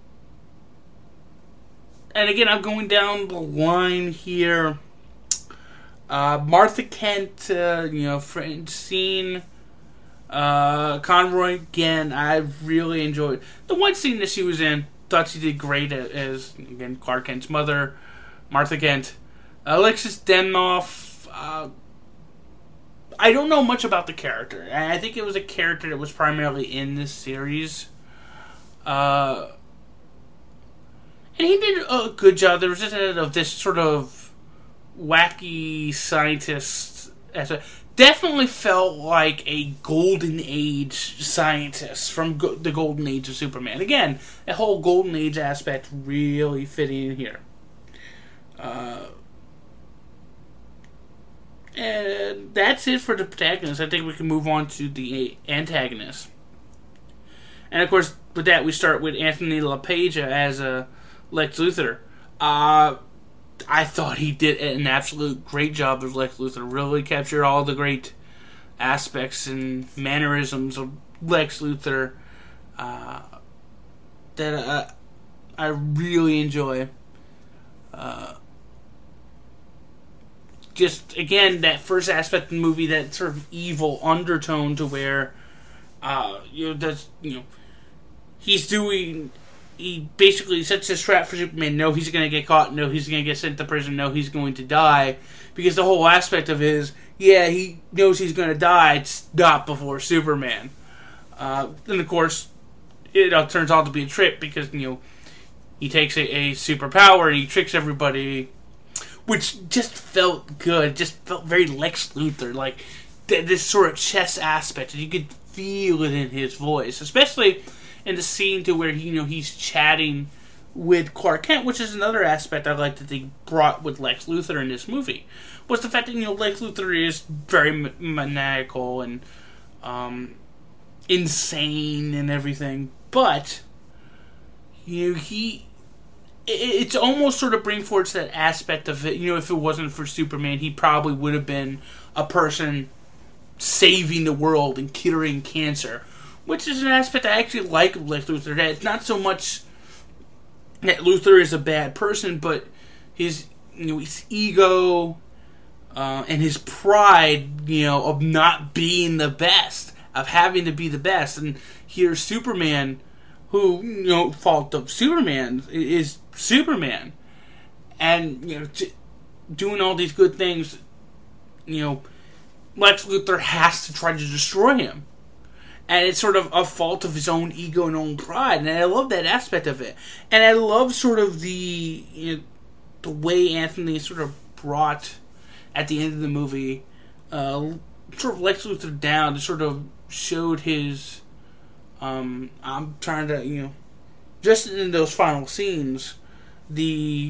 and again, I'm going down the line here. Uh, Martha Kent, uh, you know, Francine, uh, Conroy, again, I really enjoyed the one scene that she was in. Thought she did great as, again, Clark Kent's mother, Martha Kent. Alexis Denoff, uh, I don't know much about the character. I think it was a character that was primarily in this series. Uh, and he did a good job. There was just a, of this sort of wacky scientist. As a, definitely felt like a golden age scientist from go- the golden age of Superman. Again, a whole golden age aspect really fitting in here. Uh, and that's it for the protagonist. I think we can move on to the antagonist. And of course, with that, we start with Anthony LaPage as a Lex Luthor. Uh, I thought he did an absolute great job as Lex Luthor. Really captured all the great aspects and mannerisms of Lex Luthor uh, that uh, I really enjoy. Uh, just, again, that first aspect of the movie, that sort of evil undertone to where, uh, you know, that's, you know, he's doing... He basically sets this trap for Superman. No, he's going to get caught. No, he's going to get sent to prison. No, he's going to die. Because the whole aspect of it is, yeah, he knows he's going to die. It's not before Superman. Uh, and, of course, it all turns out to be a trick because, you know, he takes a, a superpower and he tricks everybody, which just felt good. Just felt very Lex Luthor. Like, th- this sort of chess aspect. And you could feel it in his voice. Especially in the scene to where, you know, he's chatting with Clark Kent, which is another aspect I like that they brought with Lex Luthor in this movie, was the fact that, you know, Lex Luthor is very maniacal and um, insane and everything, but, you know, he, it, it's almost sort of bring forth that aspect of it. You know, if it wasn't for Superman, he probably would have been a person saving the world and curing cancer. Which is an aspect I actually like of Lex Luthor. That it's not so much that Luthor is a bad person, but his, you know, his ego uh, and his pride, you know, of not being the best, of having to be the best. And here's Superman, who, you know, fault of Superman is Superman, and you know, doing all these good things, you know, Lex Luthor has to try to destroy him. And it's sort of a fault of his own ego and own pride. And I love that aspect of it. And I love sort of the, you know, the way Anthony sort of brought, at the end of the movie, uh, sort of Lex Luthor down, to sort of showed his, um, I'm trying to, you know, just in those final scenes, the,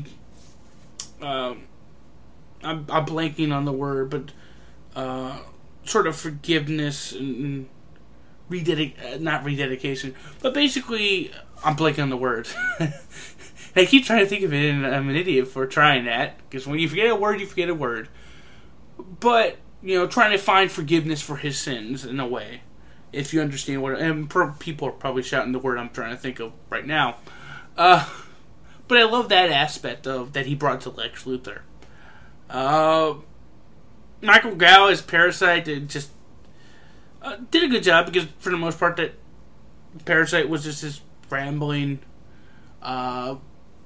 um, I'm, I'm blanking on the word, but, uh, sort of forgiveness and, and rededic, not rededication, but basically, I'm blanking on the word. I keep trying to think of it, and I'm an idiot for trying that, because when you forget a word, you forget a word. But, you know, trying to find forgiveness for his sins, in a way, if you understand what, and people are probably shouting the word I'm trying to think of right now. Uh, but I love that aspect of, that he brought to Lex Luthor. Uh, Michael Gough as Parasite did just, uh, did a good job, because for the most part, that Parasite was just this rambling, uh,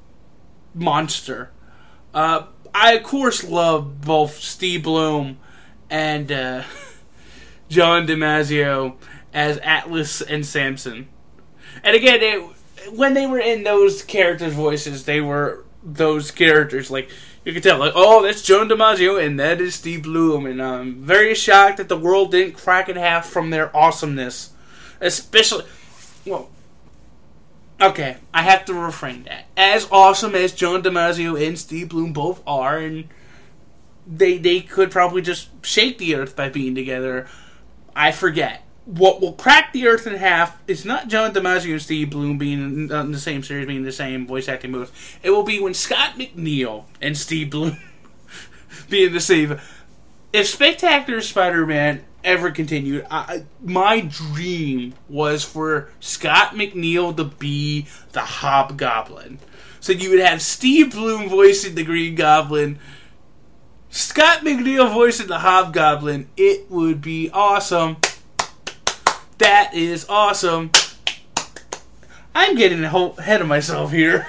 monster. Uh, I, of course, love both Steve Blum and uh, John DiMaggio as Atlas and Samson. And again, it, when they were in those characters' voices, they were those characters. Like, you could tell, like, oh, that's John DiMaggio and that is Steve Blum. And I'm very shocked that the world didn't crack in half from their awesomeness. Especially, well, okay, I have to refrain that. As awesome as John DiMaggio and Steve Blum both are, and they they could probably just shake the earth by being together, I forget. What will crack the earth in half is not John DiMaggio and Steve Blum being in, in the same series, being in the same voice acting booth. It will be when Scott McNeil and Steve Blum be in the same. If Spectacular Spider-Man ever continued, I, my dream was for Scott McNeil to be the Hobgoblin. So you would have Steve Blum voicing the Green Goblin, Scott McNeil voicing the Hobgoblin. It would be awesome. That is awesome. I'm getting ahead of myself here.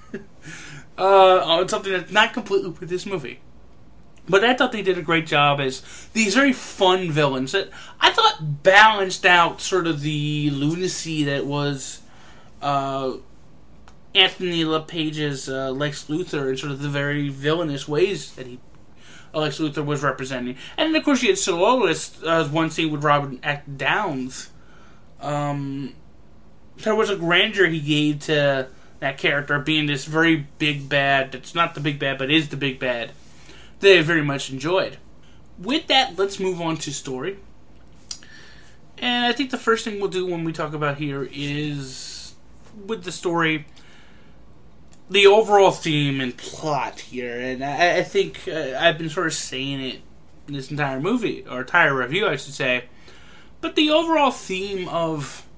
uh, on something that's not completely with this movie. But I thought they did a great job as these very fun villains that I thought balanced out sort of the lunacy that was uh, Anthony LaPage's uh, Lex Luthor, and sort of the very villainous ways that he uh, Lex Luthor was representing. And then, of course, you had Soloist, uh, one scene with Robert Act Downs. Um, there was a grandeur he gave to that character, being this very big bad, that's not the big bad, but is the big bad, that I very much enjoyed. With that, let's move on to story. And I think the first thing we'll do when we talk about here is, with the story, the overall theme and plot here. And I, I think uh, I've been sort of saying it in this entire movie, or entire review, I should say. But the overall theme of,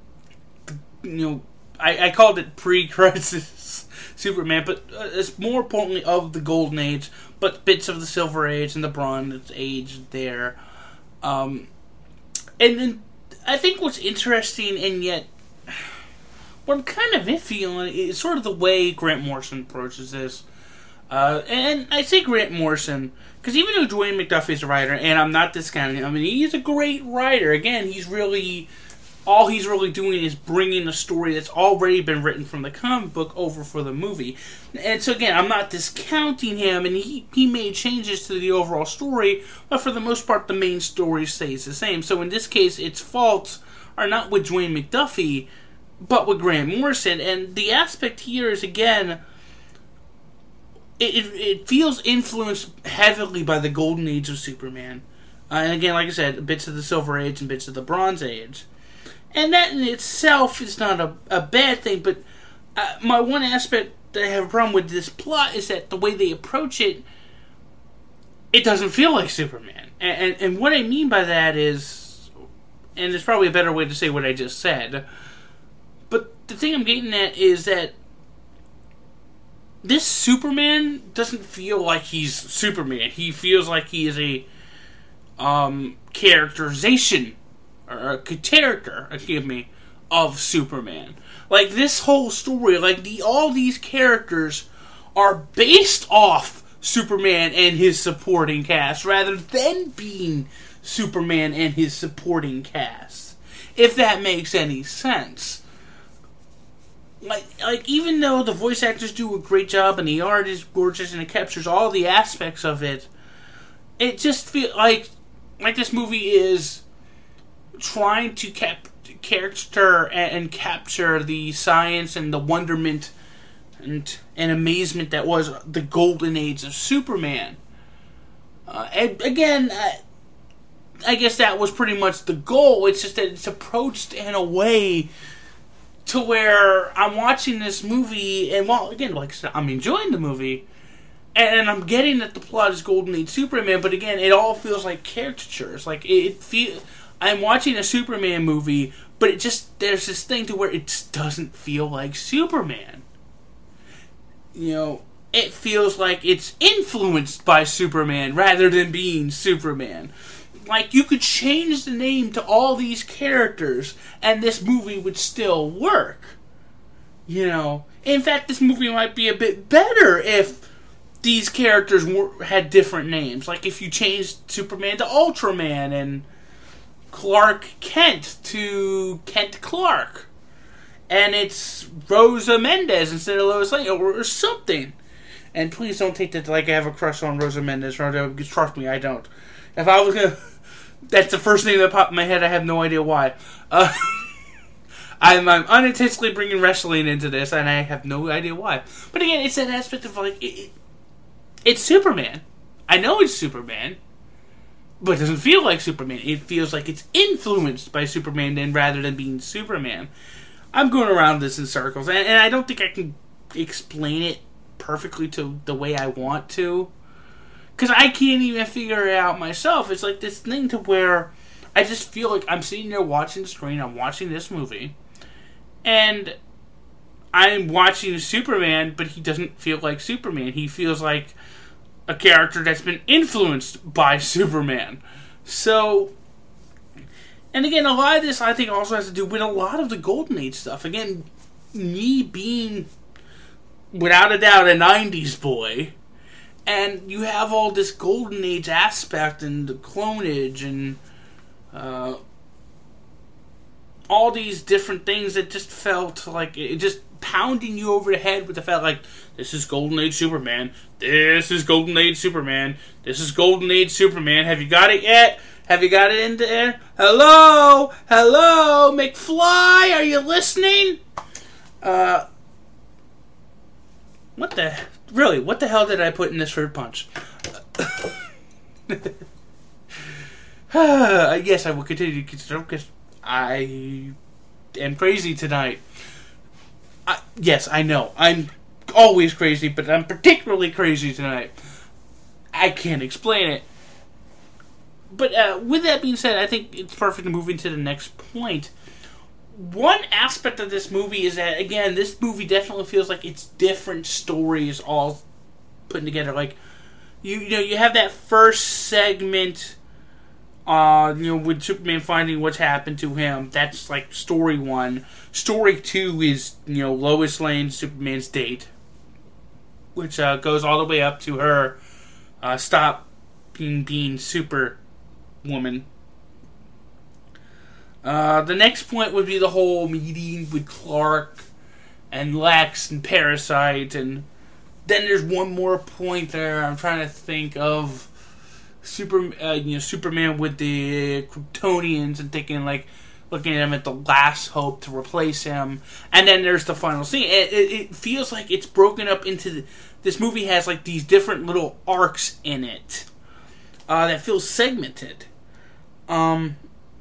you know, I, I called it pre-crisis Superman, but uh, it's more importantly of the Golden Age, but bits of the Silver Age and the Bronze Age there. Um, and then I think what's interesting, and yet what I'm kind of iffy on, is sort of the way Grant Morrison approaches this. Uh, and I say Grant Morrison because even though Dwayne McDuffie is a writer, and I'm not discounting him, I mean, he's a great writer. Again, he's really, all he's really doing is bringing a story that's already been written from the comic book over for the movie. And so again, I'm not discounting him, and he, he made changes to the overall story, but for the most part, the main story stays the same. So in this case, its faults are not with Dwayne McDuffie, but with Grant Morrison. And the aspect here is, again, It, it it feels influenced heavily by the Golden Age of Superman. Uh, and again, like I said, bits of the Silver Age and bits of the Bronze Age. And that in itself is not a, a bad thing, but uh, my one aspect that I have a problem with this plot is that the way they approach it, it doesn't feel like Superman. And, and, and what I mean by that is, and there's probably a better way to say what I just said, but the thing I'm getting at is that this Superman doesn't feel like he's Superman. He feels like he is a um, characterization, or a character, excuse me, of Superman. Like, this whole story, like, the all these characters are based off Superman and his supporting cast rather than being Superman and his supporting cast. If that makes any sense. Like, like even though the voice actors do a great job and the art is gorgeous and it captures all the aspects of it, it just feels like like this movie is trying to cap- character and, and capture the science and the wonderment and, and amazement that was the golden age of Superman. Uh, and again, I, I guess that was pretty much the goal. It's just that it's approached in a way to where I'm watching this movie, and well, again, like I said, I'm enjoying the movie, and I'm getting that the plot is Golden Age Superman, but again, it all feels like caricatures. Like, it, it feel, I'm watching a Superman movie, but it just, there's this thing to where it just doesn't feel like Superman. You know, it feels like it's influenced by Superman rather than being Superman. Like, you could change the name to all these characters, and this movie would still work. You know, in fact, this movie might be a bit better if these characters were, had different names. Like, if you changed Superman to Ultraman, and Clark Kent to Kent Clark, and it's Rosa Mendez instead of Lois Lane, or, or something. And please don't take that like I have a crush on Rosa Mendez. Trust me, I don't. If I was gonna... That's the first thing that popped in my head. I have no idea why. Uh, I'm, I'm unintentionally bringing wrestling into this, and I have no idea why. But again, it's that aspect of, like, it, it, it's Superman. I know it's Superman, but it doesn't feel like Superman. It feels like it's influenced by Superman then, rather than being Superman. I'm going around this in circles, and, and I don't think I can explain it perfectly to the way I want to. Because I can't even figure it out myself. It's like this thing to where I just feel like I'm sitting there watching the screen, I'm watching this movie, and I'm watching Superman, but he doesn't feel like Superman. He feels like a character that's been influenced by Superman. So, and again, a lot of this I think also has to do with a lot of the Golden Age stuff. Again, me being, without a doubt, a nineties boy, and you have all this Golden Age aspect and the clonage and uh, all these different things that just felt like it just pounding you over the head with the fact like, this is Golden Age Superman, this is Golden Age Superman, this is Golden Age Superman, have you got it yet? Have you got it in there? Hello? Hello? McFly, are you listening? Uh, what the... Really, what the hell did I put in this fruit punch? Yes, I will continue to consider because I am crazy tonight. I, yes, I know. I'm always crazy, but I'm particularly crazy tonight. I can't explain it. But uh, with that being said, I think it's perfect to move into the next point. One aspect of this movie is that, again, this movie definitely feels like it's different stories all put together. Like, you, you know, you have that first segment, uh, you know, with Superman finding what's happened to him. That's, like, story one. Story two is, you know, Lois Lane, Superman's date, which uh, goes all the way up to her uh, stop being, being Superwoman. Uh, the next point would be the whole meeting with Clark and Lex and Parasite, and then there's one more point there. I'm trying to think of Super, uh, you know, Superman with the Kryptonians and thinking like looking at him at the last hope to replace him, and then there's the final scene. It, it, it feels like it's broken up into the, this movie has like these different little arcs in it uh, that feels segmented. Um.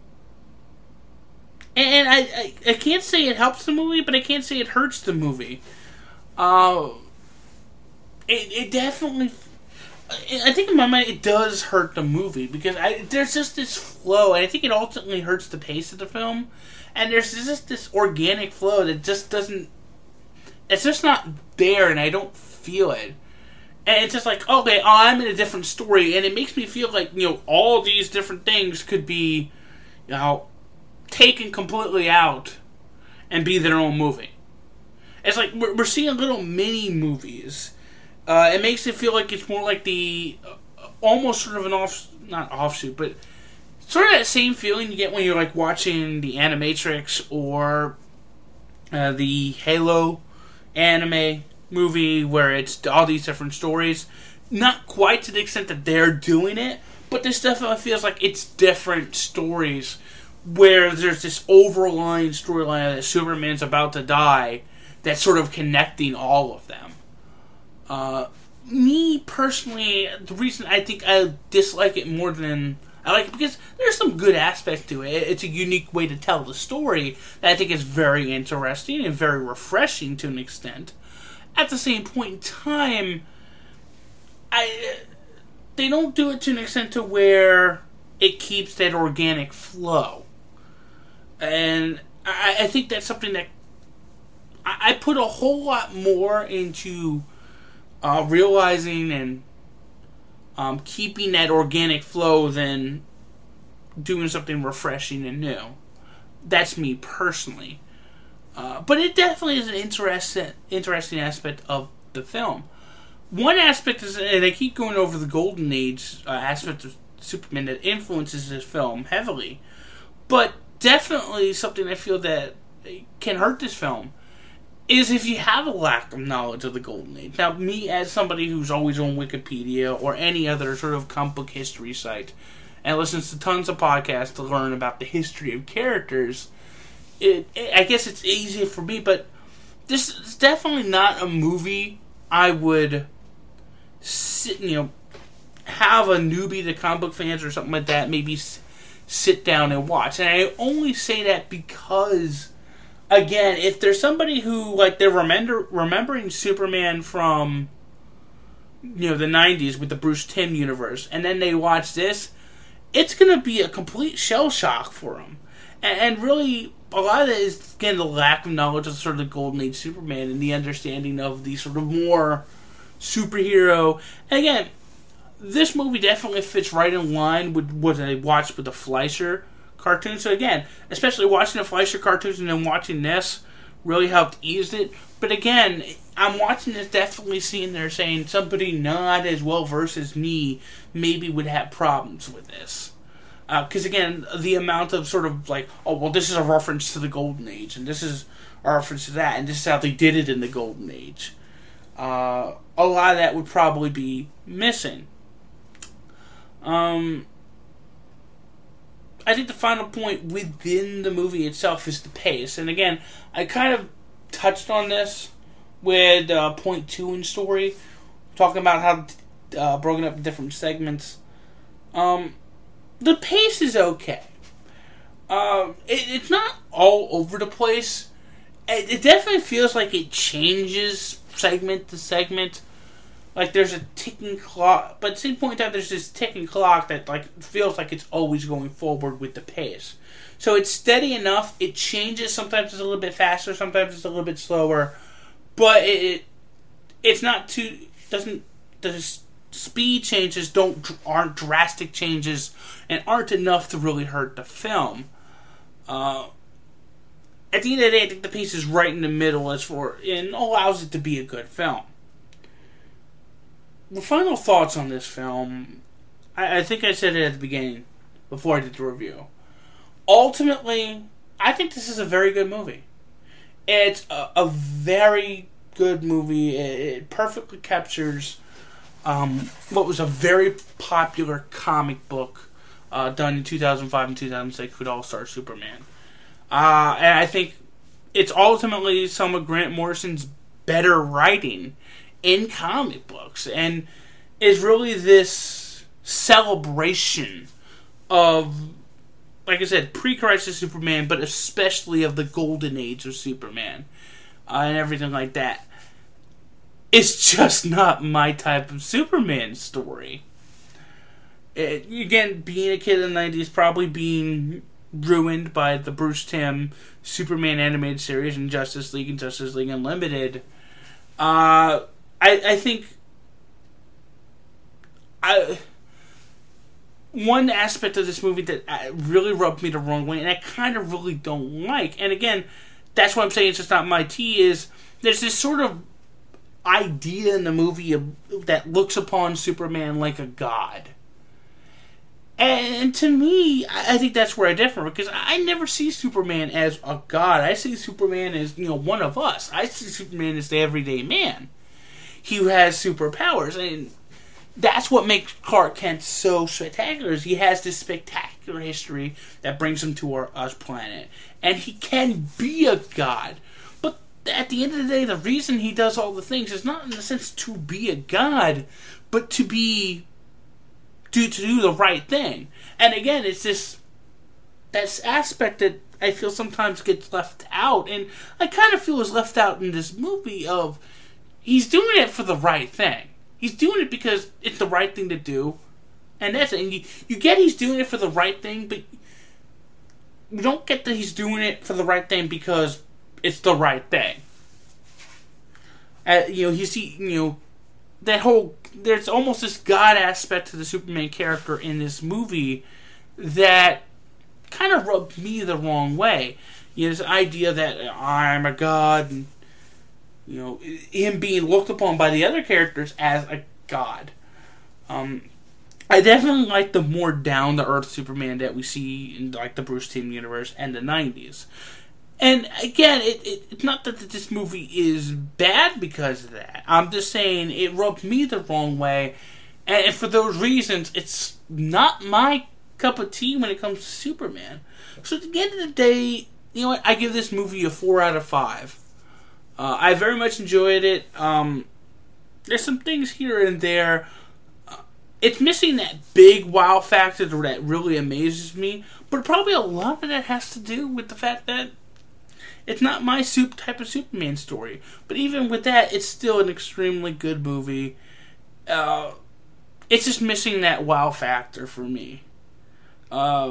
And I, I I can't say it helps the movie, but I can't say it hurts the movie. Uh, it it definitely, I think in my mind it does hurt the movie because I, there's just this flow, and I think it ultimately hurts the pace of the film. And there's just this organic flow that just doesn't, it's just not there, and I don't feel it. And it's just like, okay, oh, I'm in a different story, and it makes me feel like, you know, all these different things could be, you know, taken completely out and be their own movie. It's like we're, we're seeing little mini movies Uh, it makes it feel like it's more like the uh, almost sort of an off, not offshoot, but sort of that same feeling you get when you're like watching the Animatrix or uh, the Halo anime movie, where it's all these different stories. Not quite to the extent that they're doing it, but this definitely feels like it's different stories where there's this overlying storyline that Superman's about to die that's sort of connecting all of them. Uh, me, personally, the reason I think I dislike it more than I like it, because there's some good aspects to it. It's a unique way to tell the story that I think is very interesting and very refreshing to an extent. At the same point in time, I they don't do it to an extent to where it keeps that organic flow. And I, I think that's something that I, I put a whole lot more into uh, realizing and um, keeping that organic flow than doing something refreshing and new. That's me personally. Uh, but it definitely is an interesting, interesting aspect of the film. One aspect is, and I keep going over the Golden Age uh, aspect of Superman that influences this film heavily, but definitely something I feel that can hurt this film is if you have a lack of knowledge of the Golden Age. Now, me as somebody who's always on Wikipedia or any other sort of comic book history site and listens to tons of podcasts to learn about the history of characters, it, it I guess it's easy for me, but this is definitely not a movie I would sit, you know, have a newbie to comic book fans or something like that maybe s- sit down and watch. And I only say that because, again, if there's somebody who, like, they're remember, remembering Superman from, you know, the nineties with the Bruce Timm universe, and then they watch this, it's going to be a complete shell shock for them. And, and really, a lot of it is, again, the lack of knowledge of sort of the Golden Age Superman and the understanding of the sort of more superhero. And again, this movie definitely fits right in line with what I watched with the Fleischer cartoon. So again, especially watching the Fleischer cartoons and then watching this really helped ease it. But again, I'm watching this definitely seeing there saying somebody not as well versed as me maybe would have problems with this. Because uh, again, the amount of sort of like, oh, well, this is a reference to the Golden Age, and this is a reference to that, and this is how they did it in the Golden Age. Uh, a lot of that would probably be missing. Um, I think the final point within the movie itself is the pace. And again, I kind of touched on this with uh, point two in story, talking about how uh, broken up in different segments. Um, the pace is okay. Uh, it, it's not all over the place. It, it definitely feels like it changes segment to segment. Like there's a ticking clock, but at the same point in time, there's this ticking clock that like feels like it's always going forward with the pace. So it's steady enough. It changes. Sometimes it's a little bit faster. Sometimes it's a little bit slower. But it, it it's not too doesn't the speed changes don't aren't drastic changes and aren't enough to really hurt the film. Uh, at the end of the day, I think the pace is right in the middle as for and allows it to be a good film. The final thoughts on this film, I, I think I said it at the beginning, before I did the review. Ultimately, I think this is a very good movie. It's a, a very good movie. It, it perfectly captures um, what was a very popular comic book uh, done in two thousand five and two thousand six with All-Star Superman. Uh, and I think it's ultimately some of Grant Morrison's better writing in comic books, and is really this celebration of, like I said, pre-Crisis Superman, but especially of the Golden Age of Superman, uh, and everything like that. It's just not my type of Superman story. It, again, being a kid in the nineties, probably being ruined by the Bruce Timm Superman animated series and Justice League and Justice League Unlimited, uh... I, I think I one aspect of this movie that really rubbed me the wrong way, and I kind of really don't like, and again, that's why I'm saying it's just not my tea, is there's this sort of idea in the movie of, that looks upon Superman like a god. And to me, I think that's where I differ, because I never see Superman as a god. I see Superman as, you know, one of us. I see Superman as the everyday man. He has superpowers, and that's what makes Clark Kent so spectacular, is he has this spectacular history that brings him to our us planet. And he can be a god. But at the end of the day, the reason he does all the things is not in the sense to be a god, but to be... To, to do the right thing. And again, it's this this aspect that I feel sometimes gets left out, and I kind of feel is left out in this movie of he's doing it for the right thing. He's doing it because it's the right thing to do, and that's it. And you, you get he's doing it for the right thing, but you don't get that he's doing it for the right thing because it's the right thing. Uh, you know, you see, you know, that whole, there's almost this God aspect to the Superman character in this movie that kind of rubbed me the wrong way. You know, this idea that I'm a god, and, you know, him being looked upon by the other characters as a god. Um, I definitely like the more down-to-earth Superman that we see in, like, the Bruce Timm universe and the nineties. And again, it, it, it's not that this movie is bad because of that. I'm just saying it rubbed me the wrong way. And for those reasons, it's not my cup of tea when it comes to Superman. So at the end of the day, you know what? I give this movie a four out of five. Uh, I very much enjoyed it. Um, there's some things here and there. Uh, it's missing that big wow factor that really amazes me. But probably a lot of that has to do with the fact that it's not my soup type of Superman story. But even with that, it's still an extremely good movie. Uh, it's just missing that wow factor for me. Uh,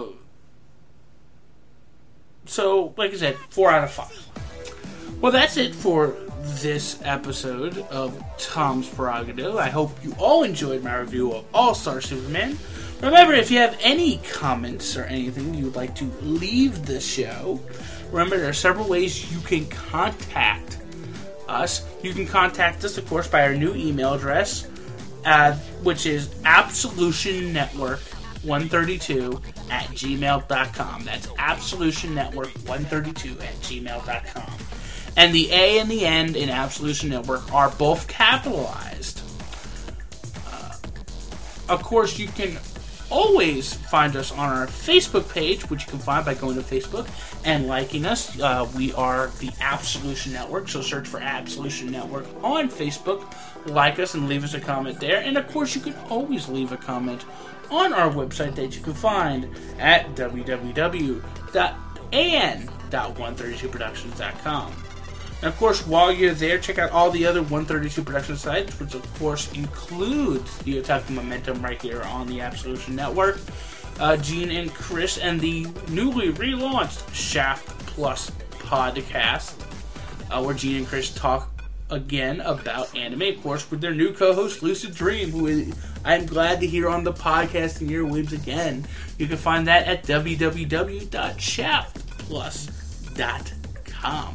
so, like I said, four out of five. Well, that's it for this episode of Tom's Prerogative. I hope you all enjoyed my review of All-Star Superman. Remember, if you have any comments or anything you would like to leave the show, remember there are several ways you can contact us. You can contact us, of course, by our new email address, uh, which is absolution network one thirty-two at gmail dot com. That's absolution network one thirty-two at gmail dot com. And the A and the N in Absolution Network are both capitalized. Uh, of course, you can always find us on our Facebook page, which you can find by going to Facebook and liking us. Uh, we are the Absolution Network, so search for Absolution Network on Facebook, like us, and leave us a comment there. And of course, you can always leave a comment on our website that you can find at w w w dot a n dot one thirty-two productions dot com. And of course, while you're there, check out all the other one thirty-two production sites, which of course includes the Otaku Momentum right here on the Absolution Network, uh, Gene and Chris, and the newly relaunched Shaft Plus podcast, uh, where Gene and Chris talk again about anime, of course, with their new co-host Lucid Dream, who is, I'm glad to hear on the podcasting earwaves again. You can find that at w w w dot shaft plus dot com.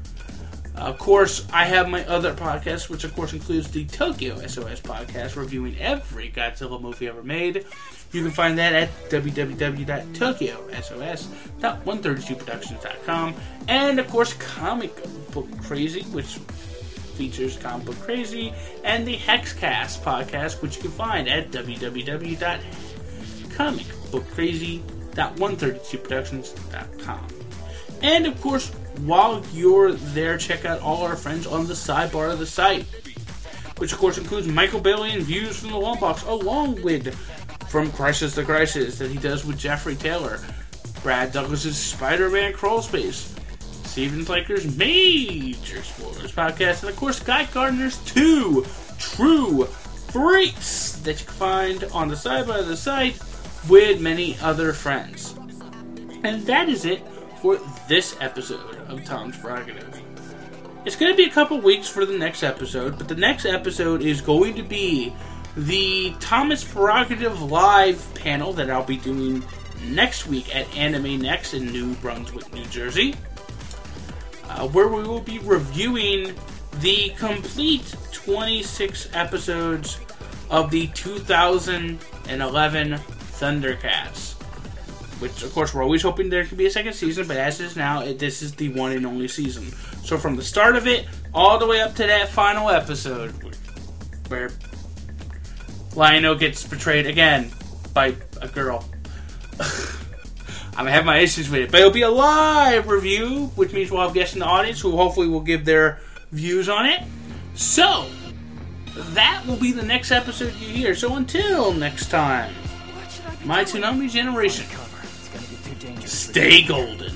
Of course, I have my other podcast, which of course includes the Tokyo S O S podcast, reviewing every Godzilla movie ever made. You can find that at w w w dot tokyo s o s dot one thirty-two productions dot com. And of course, Comic Book Crazy, which features Comic Book Crazy, and the Hexcast podcast, which you can find at w w w dot comic book crazy dot one thirty-two productions dot com. And of course, while you're there, check out all our friends on the sidebar of the site, which of course includes Michael Bailey and Views from the Long Box, along with From Crisis to Crisis that he does with Jeffrey Taylor, Brad Douglas's Spider-Man Crawl Space, Steven Flaker's Major Spoilers podcast, and of course Guy Gardner's Two True Freaks that you can find on the sidebar of the site with many other friends. And that is it for this episode of Tom's Prerogative. It's going to be a couple weeks for the next episode, but the next episode is going to be the Thomas Prerogative Live panel that I'll be doing next week at Anime Next in New Brunswick, New Jersey, uh, where we will be reviewing the complete twenty-six episodes of the two thousand eleven Thundercats. Which, of course, we're always hoping there could be a second season, but as it is now, it, this is the one and only season. So from the start of it, all the way up to that final episode, where Lion-O gets betrayed again by a girl. I'm going to have my issues with it, but it'll be a live review, which means we'll have guests in the audience who hopefully will give their views on it. So, that will be the next episode you hear. So until next time, my Toonami generation, stay golden.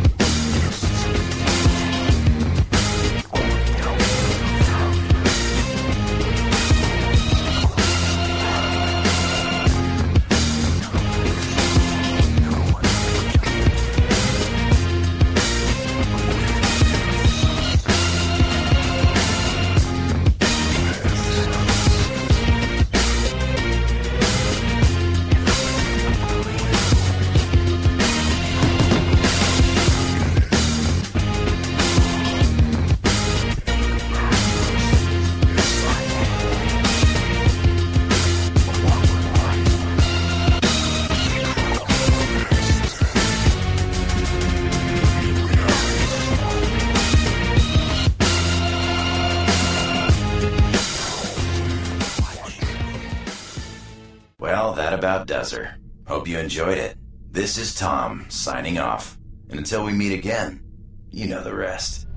About does her. Hope you enjoyed it. This is Tom, signing off. And until we meet again, you know the rest.